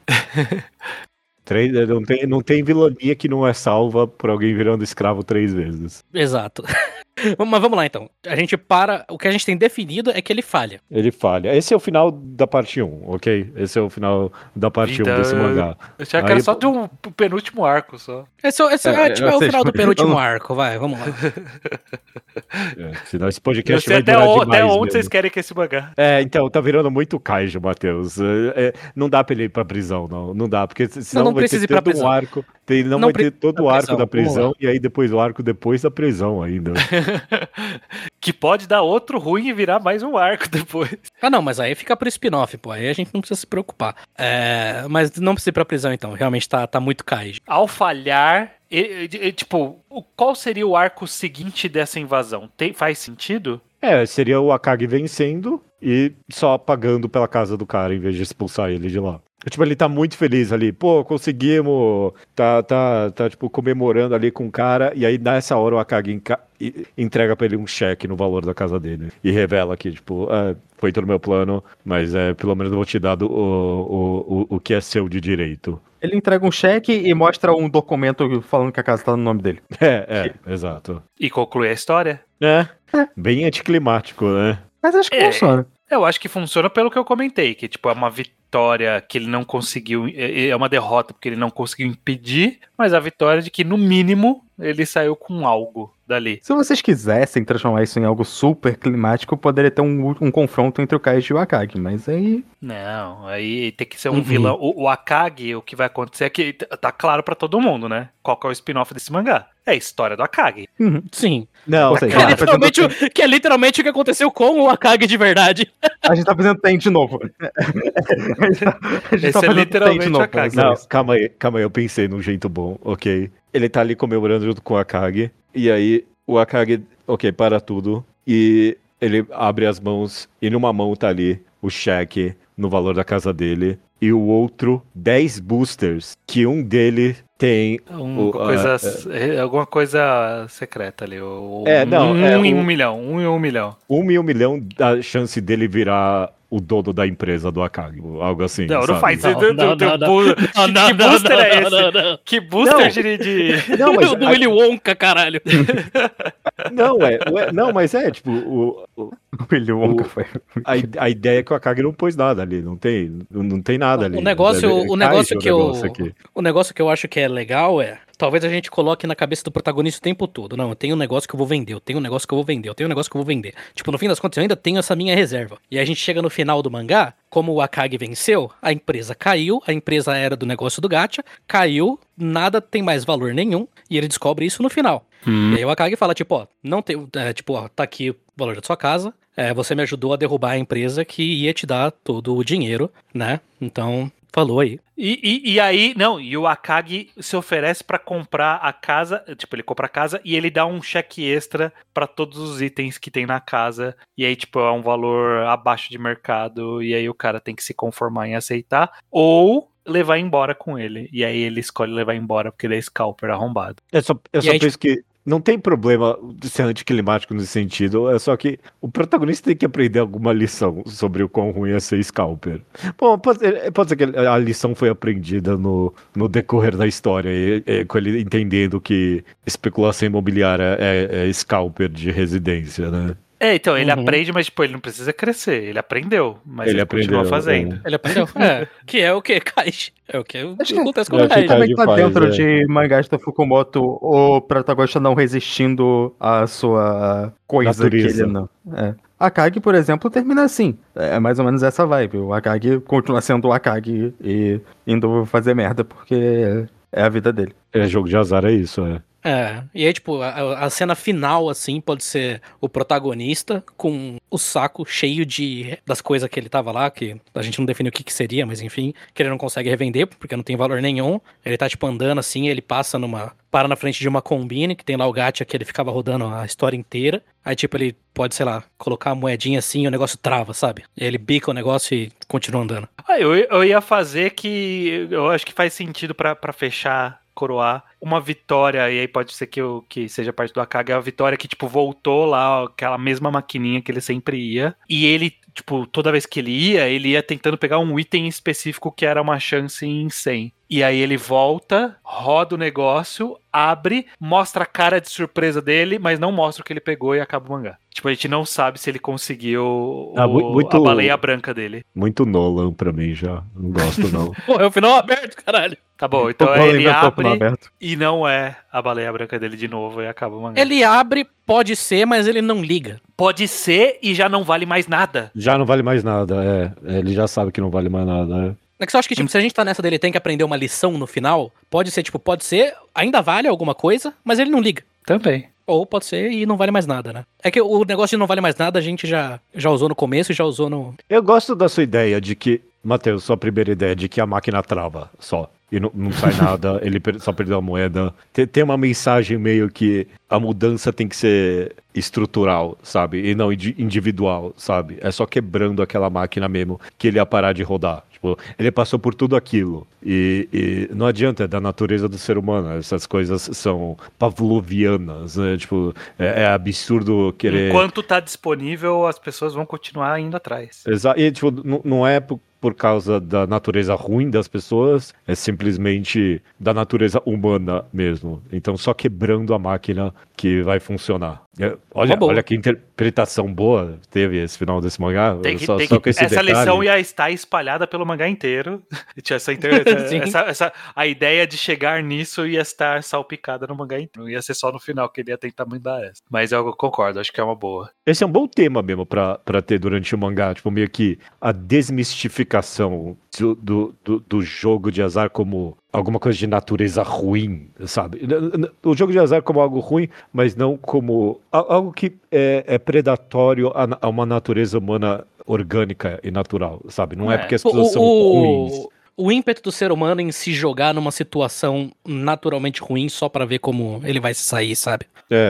Não tem vilania que não é salva por alguém virando escravo 3 vezes. Exato. Mas vamos lá, então. A gente para... O que a gente tem definido é que ele falha. Ele falha. Esse é o final da parte 1, ok? Esse é o final da parte 1 desse mangá. Eu achei que era só de um penúltimo arco, só. Esse é o final do penúltimo arco, vai, vamos lá. Senão esse podcast vai durar demais até onde mesmo. vocês querem que esse mangá? Então, tá virando muito kaiju, Matheus. Não dá pra ele ir pra prisão, não dá, porque senão vai ter todo um arco. Vai ter todo o arco da prisão e aí depois o arco depois da prisão ainda. Que pode dar outro ruim e virar mais um arco depois. Não, mas aí fica pro spin-off, pô. Aí a gente não precisa se preocupar. Mas não precisa ir pra prisão, então. Realmente tá muito kaiju. Ao falhar, tipo, qual seria o arco seguinte dessa invasão? Faz sentido? Seria o Akagi vencendo e só pagando pela casa do cara em vez de expulsar ele de lá. Tipo, ele tá muito feliz ali. Pô, conseguimos. Tá tipo, comemorando ali com o cara. E aí, nessa hora, o Akagi entrega pra ele um cheque no valor da casa dele. E revela que, tipo, foi todo o meu plano, mas pelo menos eu vou te dar o que é seu de direito. Ele entrega um cheque e mostra um documento falando que a casa tá no nome dele. Exato. E conclui a história? Bem anticlimático, né? Mas acho que funciona. Eu acho que funciona pelo que eu comentei, que tipo, é uma vitória que ele não conseguiu, é uma derrota porque ele não conseguiu impedir, mas a vitória de que, no mínimo, ele saiu com algo dali. Se vocês quisessem transformar isso em algo super climático, poderia ter um confronto entre o Kaiji e o Akagi, mas aí... Não, aí tem que ser um vilão. O Akagi, o que vai acontecer é que tá claro pra todo mundo, né? Qual que é o spin-off desse mangá? É a história do Akagi. Sim. Não, que é literalmente o que aconteceu com o Akagi de verdade. A gente tá fazendo tem de novo. Esse é literalmente o Akagi. Não, calma aí, eu pensei num jeito bom, ok? Ele tá ali comemorando junto com o Akagi, e aí o Akagi, para tudo, e ele abre as mãos, e numa mão tá ali o cheque no valor da casa dele, e o outro, 10 boosters, que um dele tem... alguma coisa secreta ali. Um milhão. 1 milhão. 1 em 1 milhão da chance dele virar o dono da empresa do Akagi, algo assim. Não, sabe? não faz isso. Que booster é esse? Que booster de... Não, mas do Willy Wonka, caralho. Não, mas tipo, O Willy Wonka foi. a ideia é que o Akagi não pôs nada ali, não tem nada ali. O negócio que eu acho que é legal talvez a gente coloque na cabeça do protagonista o tempo todo. Não, eu tenho um negócio que eu vou vender, eu tenho um negócio que eu vou vender, eu tenho um negócio que eu vou vender. Tipo, no fim das contas, eu ainda tenho essa minha reserva. E a gente chega no final do mangá, como o Akagi venceu, a empresa caiu, a empresa era do negócio do gacha, caiu, nada tem mais valor nenhum, e ele descobre isso no final. E aí o Akagi fala, tipo, ó, não tem, tá aqui o valor da sua casa, você me ajudou a derrubar a empresa que ia te dar todo o dinheiro, né? Então, falou aí. E aí, não, e o Akagi se oferece pra comprar a casa, tipo, ele compra a casa e ele dá um cheque extra pra todos os itens que tem na casa, e aí, tipo, é um valor abaixo de mercado, e aí o cara tem que se conformar em aceitar, ou levar embora com ele, e aí ele escolhe levar embora porque ele é scalper arrombado. Eu só penso que não tem problema de ser anticlimático nesse sentido, é só que o protagonista tem que aprender alguma lição sobre o quão ruim é ser scalper. Bom, pode ser que a lição foi aprendida no decorrer da história, com ele entendendo que especulação imobiliária é scalper de residência, né? Então, ele aprende, mas, tipo, ele não precisa crescer. Ele aprendeu, mas ele continua fazendo. Ele aprendeu. Que é o que, Kaishi? É o que acontece com o Acho que Kaishi. também tá dentro de mangás da Fukumoto, o protagonista não resistindo à sua coisa natureza. Que ele não... Akagi, por exemplo, termina assim. É mais ou menos essa vibe. O Akagi continua sendo o Akagi e indo fazer merda, porque é a vida dele. Jogo de azar é isso, E aí, tipo, a cena final, assim, pode ser o protagonista com o saco cheio das coisas que ele tava lá, que a gente não definiu o que seria, mas enfim, que ele não consegue revender, porque não tem valor nenhum. Ele tá, tipo, andando assim, ele para na frente de uma combine, que tem lá o gacha que ele ficava rodando a história inteira. Aí, tipo, ele pode, sei lá, colocar a moedinha assim e o negócio trava, sabe? E aí ele bica o negócio e continua andando. Eu ia fazer que eu acho que faz sentido pra fechar, coroar uma vitória, e aí pode ser que seja parte do Akagi, é a vitória que, tipo, voltou lá, aquela mesma maquininha que ele sempre ia, e ele, tipo, toda vez que ele ia tentando pegar um item específico que era uma chance em 100. E aí ele volta, roda o negócio, abre, mostra a cara de surpresa dele, mas não mostra o que ele pegou e acaba o mangá. Tipo, a gente não sabe se ele conseguiu a baleia branca dele. Muito Nolan pra mim já. Não gosto, não. Pô, é o final aberto, caralho. Tá bom, então ele abre e não é a baleia branca dele de novo e acaba o mangá. Ele abre, pode ser, mas ele não liga. Pode ser e já não vale mais nada. Já não vale mais nada, ele já sabe que não vale mais nada, É que você acha que, tipo, se a gente tá nessa dele tem que aprender uma lição no final, pode ser, ainda vale alguma coisa, mas ele não liga. Também. Ou pode ser e não vale mais nada, né? É que o negócio de não vale mais nada a gente já usou no começo e já usou no... Eu gosto da sua ideia de que, Matheus, sua primeira ideia de que a máquina trava só. E não sai nada, ele só perdeu a moeda. Tem uma mensagem meio que a mudança tem que ser estrutural, sabe? E não individual, sabe? É só quebrando aquela máquina mesmo que ele ia parar de rodar. Tipo, ele passou por tudo aquilo. E não adianta, é da natureza do ser humano. Essas coisas são pavlovianas, né? Tipo, é absurdo querer... Enquanto tá disponível, as pessoas vão continuar indo atrás. Exato. E, tipo, não é por causa da natureza ruim das pessoas, é simplesmente da natureza humana mesmo. Então, só quebrando a máquina que vai funcionar. Olha que interpretação boa teve esse final desse mangá. Essa lição ia estar espalhada pelo mangá inteiro. A ideia de chegar nisso ia estar salpicada no mangá inteiro. Não ia ser só no final que ele ia tentar mandar essa. Mas eu concordo, acho que é uma boa. Esse é um bom tema mesmo pra ter durante o mangá. Tipo, meio que a desmistificação do jogo de azar como alguma coisa de natureza ruim, sabe? O jogo de azar como algo ruim, mas não como algo que é predatório a uma natureza humana orgânica e natural, sabe? Não é porque as pessoas são ruins. O ímpeto do ser humano em se jogar numa situação naturalmente ruim só pra ver como ele vai se sair, sabe?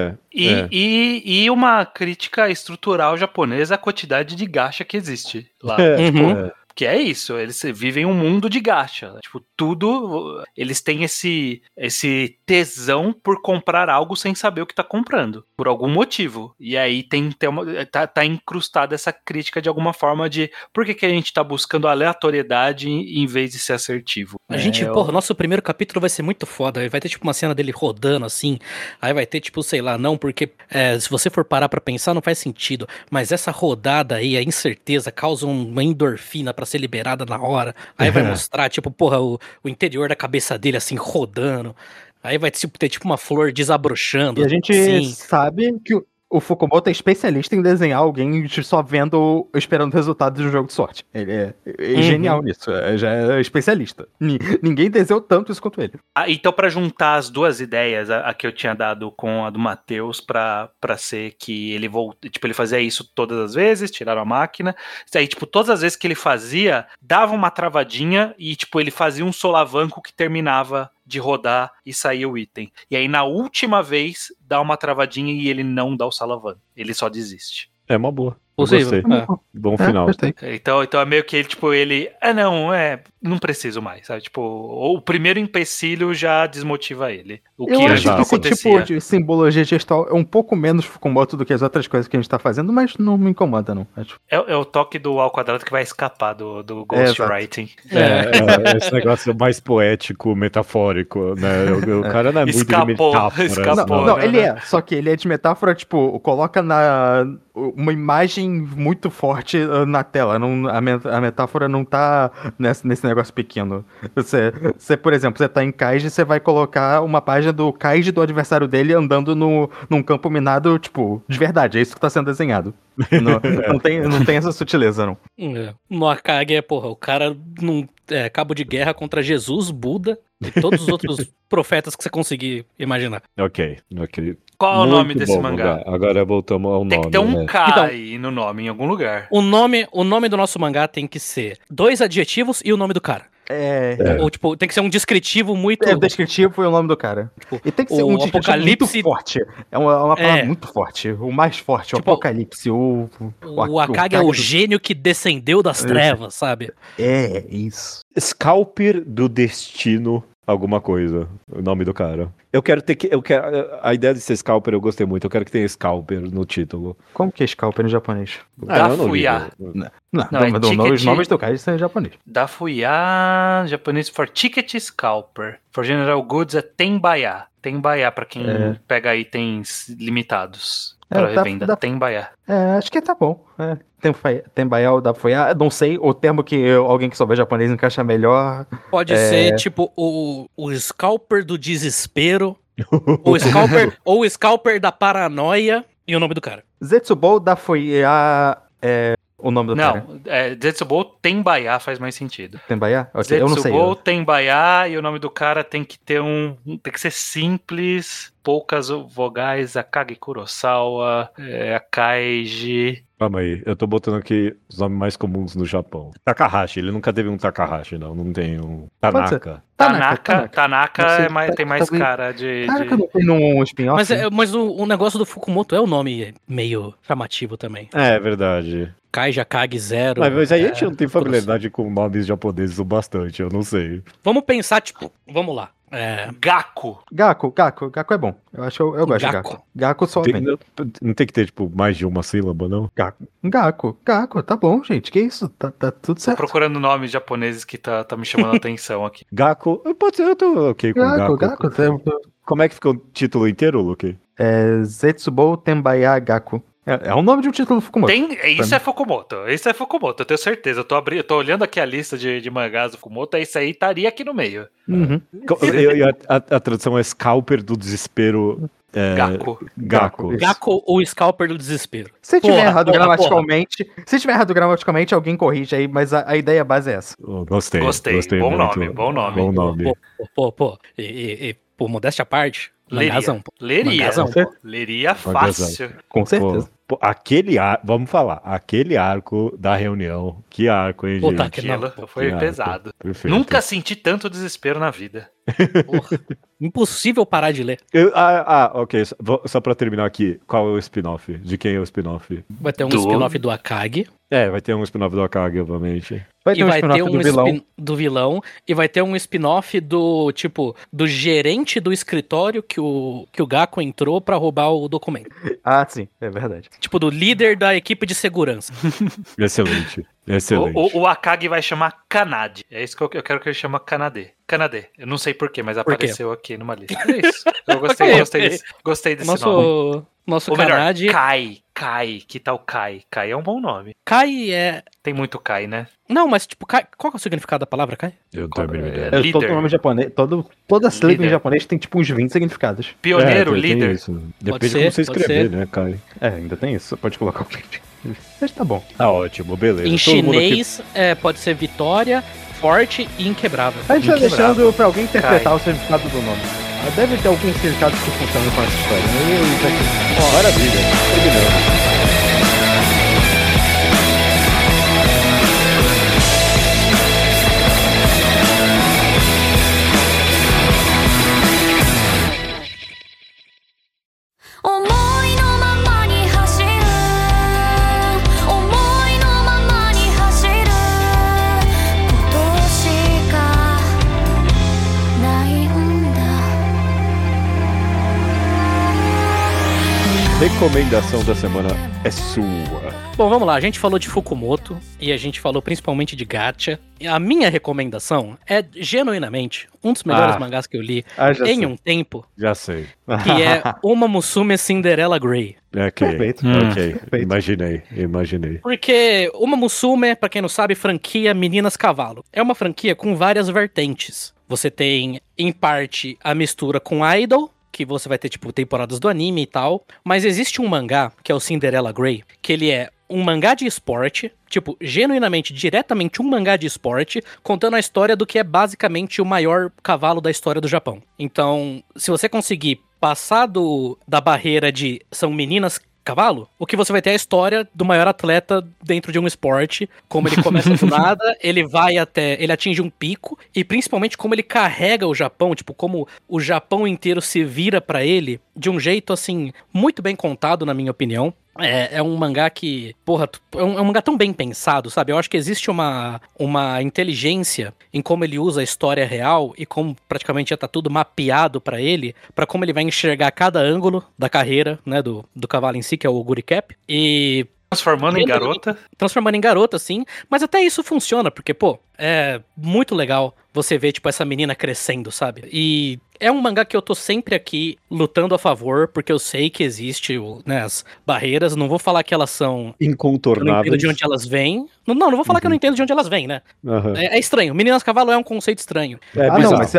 E uma crítica estrutural japonesa à quantidade de gacha que existe lá. Que é isso, eles vivem um mundo de gacha. Tipo, tudo, eles têm esse tesão por comprar algo sem saber o que tá comprando, por algum motivo. E aí tá incrustada essa crítica de alguma forma de por que a gente tá buscando aleatoriedade em vez de ser assertivo. A gente, porra, nosso primeiro capítulo vai ser muito foda. Vai ter, tipo, uma cena dele rodando, assim. Aí vai ter, tipo, sei lá, não, porque se você for parar pra pensar, não faz sentido. Mas essa rodada aí, a incerteza, causa uma endorfina pra ser liberada na hora. Aí vai mostrar, tipo, porra, o interior da cabeça dele, assim, rodando. Aí vai ter, tipo, uma flor desabrochando. E a gente assim. sabe que o Fukumoto é especialista em desenhar alguém só vendo, esperando o resultado de um jogo de sorte. Ele é genial nisso, já é especialista. Ninguém desenhou tanto isso quanto ele. Então, pra juntar as duas ideias, a que eu tinha dado com a do Matheus, pra ser que ele ele fazia isso todas as vezes, tiraram a máquina. Aí, tipo, todas as vezes que ele fazia, dava uma travadinha e, tipo, ele fazia um solavanco que terminava de rodar e sair o item. E aí, na última vez, dá uma travadinha e ele não dá o solavanco. Ele só desiste. É uma boa. Possível. Bom final. Então é meio que ele, não preciso mais, sabe? Tipo, o primeiro empecilho já desmotiva ele. O que eu acho que esse acontecia. tipo de simbologia gestual é um pouco menos Fukumoto do que as outras coisas que a gente tá fazendo, mas não me incomoda, não. Acho. É o toque do ao quadrado que vai escapar do ghostwriting. Esse negócio mais poético, metafórico, né? O cara não é muito de metáfora. Não, ele é, só que ele é de metáfora, tipo, coloca uma imagem muito forte na tela. A metáfora não tá nesse negócio pequeno. Você, por exemplo, você tá em Kaiji, você vai colocar uma página do Kaiji do adversário dele andando num campo minado, tipo, de verdade. É isso que tá sendo desenhado. Não tem essa sutileza, não. No Akage porra, o cara num cabo de guerra contra Jesus, Buda e todos os outros profetas que você conseguir imaginar. Ok. Qual é o nome desse mangá? Agora voltamos ao nome. Tem que ter um K aí no nome, em algum lugar. O nome do nosso mangá tem que ser 2 adjetivos e o nome do cara. Ou, tipo, tem que ser um descritivo muito... O descritivo foi o nome do cara. Tipo, e tem que ser um descritivo apocalipse... muito forte. É uma palavra muito forte. O mais forte, tipo, o apocalipse. O Akage é o gênio que descendeu das trevas, sabe? É, isso. Scalper do Destino... Alguma coisa, o nome do cara. A ideia de ser Scalper eu gostei muito. Eu quero que tenha Scalper no título. Como que é Scalper em japonês? Dafuya. Os nomes do cara são em japonês. Dafuya, japonês for Ticket Scalper. For General Goods é Tenbaya. Tenbaya pra quem pega itens limitados. Para revenda, Tenbaya. Acho que tá bom. Tenbaya ou Dafuya, não sei, o termo que alguém que souber japonês encaixa melhor. Pode ser, tipo, o Scalper do desespero, ou o Scalper da paranoia e o nome do cara. Zetsubou Dafuya o nome do cara. Não, Zetsubou Tenbaya faz mais sentido. Tenbaya? Okay, eu não sei. Zetsubou Tenbaya e o nome do cara tem que ser simples, poucas vogais, Akagi Kurosawa, Akaiji... Calma aí, eu tô botando aqui os nomes mais comuns no Japão. Takahashi, ele nunca teve um Takahashi, não tem um Tanaka. Tanaka tem mais cara de... Tanaka não tem um spin-off? Mas o negócio do Fukumoto é o nome meio chamativo também. É verdade. Kaiji, Akagi, Zero. Mas aí a gente não tem familiaridade com nomes japoneses o bastante, eu não sei. Vamos pensar, tipo, vamos lá. Gaku é bom. Eu gosto de Gaku. Gaku só bem. Não tem que ter, tipo, mais de uma sílaba, não? Gaku, tá bom, gente. Que isso? Tá tudo certo. Tô procurando nomes japoneses que tá me chamando a atenção aqui. Gaku, pode ser, eu tô ok com Gaku. Como é que ficou o título inteiro, Luke? Zetsubou Tenbaya Gaku. É o nome de um título do Fukumoto. Isso é Fukumoto, eu tenho certeza. Eu tô olhando aqui a lista de mangás do Fukumoto, isso aí estaria aqui no meio. Uhum. A tradução é Scalper do Desespero. Gaku. Gaku ou Scalper do Desespero. Se tiver errado gramaticalmente, alguém corrige aí, mas a ideia base é essa. Gostei. Bom nome. Por modéstia à parte, Leria fácil. Com certeza. Vamos falar, aquele arco da reunião, que arco, hein, gente? Foi pesado. Perfeito. Nunca senti tanto desespero na vida. Porra, impossível parar de ler. Ok. Só pra terminar aqui, qual é o spin-off? De quem é o spin-off? Vai ter um spin-off do Akagi. Vai ter um spin-off do Akagi, obviamente. Vai ter um spin-off do vilão. Do vilão. E vai ter um spin-off do, tipo, do gerente do escritório que o Gaku entrou pra roubar o documento. Ah, sim, é verdade. Tipo, do líder da equipe de segurança. Excelente. O Akagi vai chamar Kanade. É isso que eu quero que ele chame Kanade. Kanade. Eu não sei porquê, mas apareceu aqui numa lista. É isso. Eu gostei desse nome. Nosso Ou melhor, Kanade... Kai. Que tal Kai? Kai é um bom nome. Kai é... Tem muito Kai, né? Não, mas tipo, Kai... qual que é o significado da palavra Kai? Eu não tenho a mínima ideia. Líder. Todo nome japonês, toda sílaba em japonês tem tipo uns 20 significados. Pioneiro, tem líder. Isso. Depende de como você escrever, né, Kai? Ainda tem isso. Você pode colocar o mas tá bom. Tá ótimo, beleza. Em chinês, pode ser vitória, forte e inquebrável. A gente tá Inquebrável. deixando pra alguém interpretar o significado do nome. Deve ter algum significado que funciona com essa história. Maravilha. Terminamos. Recomendação da semana é sua. Bom, vamos lá. A gente falou de Fukumoto e a gente falou principalmente de gacha. E a minha recomendação é, genuinamente, um dos melhores mangás que eu li em um tempo. Já sei. Que é Uma Musume Cinderella Grey. Ok. Perfeito. Imaginei. Porque Uma Musume, pra quem não sabe, franquia Meninas Cavalo. É uma franquia com várias vertentes. Você tem, em parte, a mistura com Idol, que você vai ter, tipo, temporadas do anime e tal. Mas existe um mangá, que é o Cinderella Grey, que ele é um mangá de esporte, tipo, genuinamente, diretamente um mangá de esporte, contando a história do que é basicamente o maior cavalo da história do Japão. Então, se você conseguir passar da barreira de são meninas cavalo, o que você vai ter é a história do maior atleta dentro de um esporte, como ele começa do nada, ele atinge um pico, e principalmente como ele carrega o Japão, tipo, como o Japão inteiro se vira pra ele, de um jeito, assim, muito bem contado, na minha opinião. É um mangá que, porra, é um mangá tão bem pensado, sabe? Eu acho que existe uma inteligência em como ele usa a história real e como praticamente já tá tudo mapeado pra ele, pra como ele vai enxergar cada ângulo da carreira, né, do cavalo em si, que é o Oguri Cap. E... Transformando em garota. Transformando em garota, sim. Mas até isso funciona, porque, pô, é muito legal você ver, tipo, essa menina crescendo, sabe? E é um mangá que eu tô sempre aqui lutando a favor, porque eu sei que existe, né, as barreiras. Não vou falar que elas são... incontornáveis. Eu não entendo de onde elas vêm. Não vou falar que eu não entendo de onde elas vêm, né? É estranho. Meninas Cavalo é um conceito estranho. Não, mas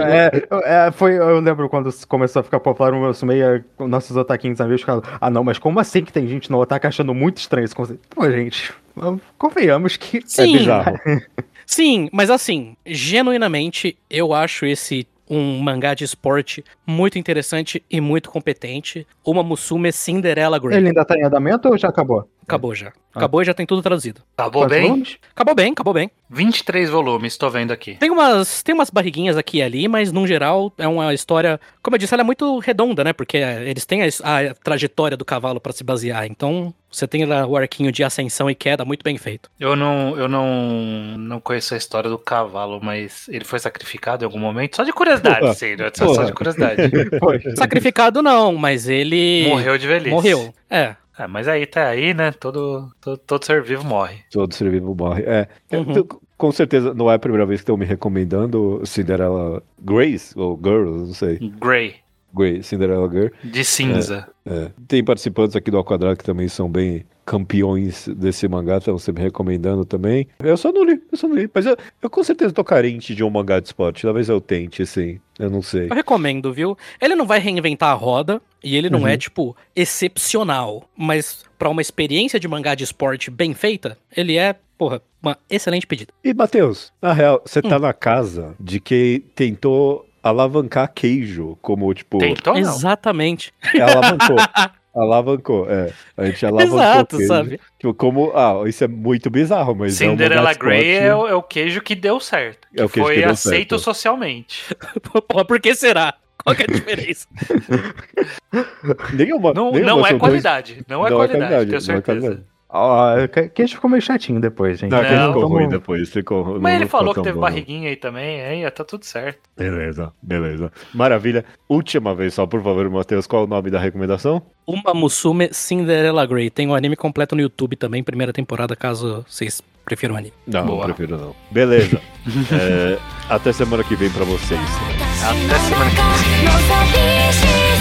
eu lembro quando começou a ficar popular no meu meio, nossos otaquinhos amigos falaram, não, mas como assim que tem gente no otaku achando muito estranho esse conceito? Pô, gente, convenhamos que Sim. É bizarro. Sim, mas assim, genuinamente, eu acho esse um mangá de esporte muito interessante e muito competente. Uma Musume Cinderella Grey. Ele ainda tá em andamento ou já acabou? Acabou já. Acabou e já tem tudo traduzido. Acabou bem? Acabou bem. 23 volumes, tô vendo aqui. Tem umas barriguinhas aqui e ali, mas no geral é uma história, como eu disse, ela é muito redonda, né? Porque eles têm a trajetória do cavalo pra se basear. Então, você tem lá o arquinho de ascensão e queda muito bem feito. Eu não conheço a história do cavalo, mas ele foi sacrificado em algum momento? Só de curiosidade, sim, né? Só de curiosidade. Sacrificado não, mas ele... Morreu de velhice. Morreu, mas aí tá aí, né? Todo ser vivo morre. Todo ser vivo morre. Com certeza não é a primeira vez que estão me recomendando Cinderella Grace, ou Girls, não sei. Grey. Cinderella Girl. De cinza. Tem participantes aqui do Ao Quadrado que também são bem campeões desse mangá, estão sempre recomendando também. Eu só não li. Mas eu com certeza tô carente de um mangá de esporte. Talvez eu tente, assim. Eu não sei. Eu recomendo, viu? Ele não vai reinventar a roda e ele não é, tipo, excepcional. Mas pra uma experiência de mangá de esporte bem feita, ele é, porra, uma excelente pedida. E, Matheus, na real, você tá na casa de quem tentou alavancar queijo, como, tipo... Tentou, não? Exatamente. Ela alavancou. Alavancou, A gente alavancou. Exato, queijo. sabe? Tipo, como, isso é muito bizarro, mas Cinderella é um Grey mascote. é o queijo que deu certo. É o Que queijo foi que deu aceito certo. socialmente. Porra, por que será? Qual que é a diferença? Nenhuma Não são é dois- qualidade. Não é qualidade, tenho certeza. Queijo ficou meio chatinho depois, gente. Não, queijo Não, ficou vamos- ruim depois. Mas ele não falou ficou que tão teve bom, não. barriguinha aí também, aí tá tudo certo. Beleza. Maravilha. Última vez só, por favor, Matheus, qual o nome da recomendação? Uma Musume Cinderella Grey. Tem o anime completo no YouTube também, primeira temporada, caso vocês prefiram o anime. Não, Boa. prefiro não. Beleza. Até semana que vem pra vocês. Até semana que vem. の寂しい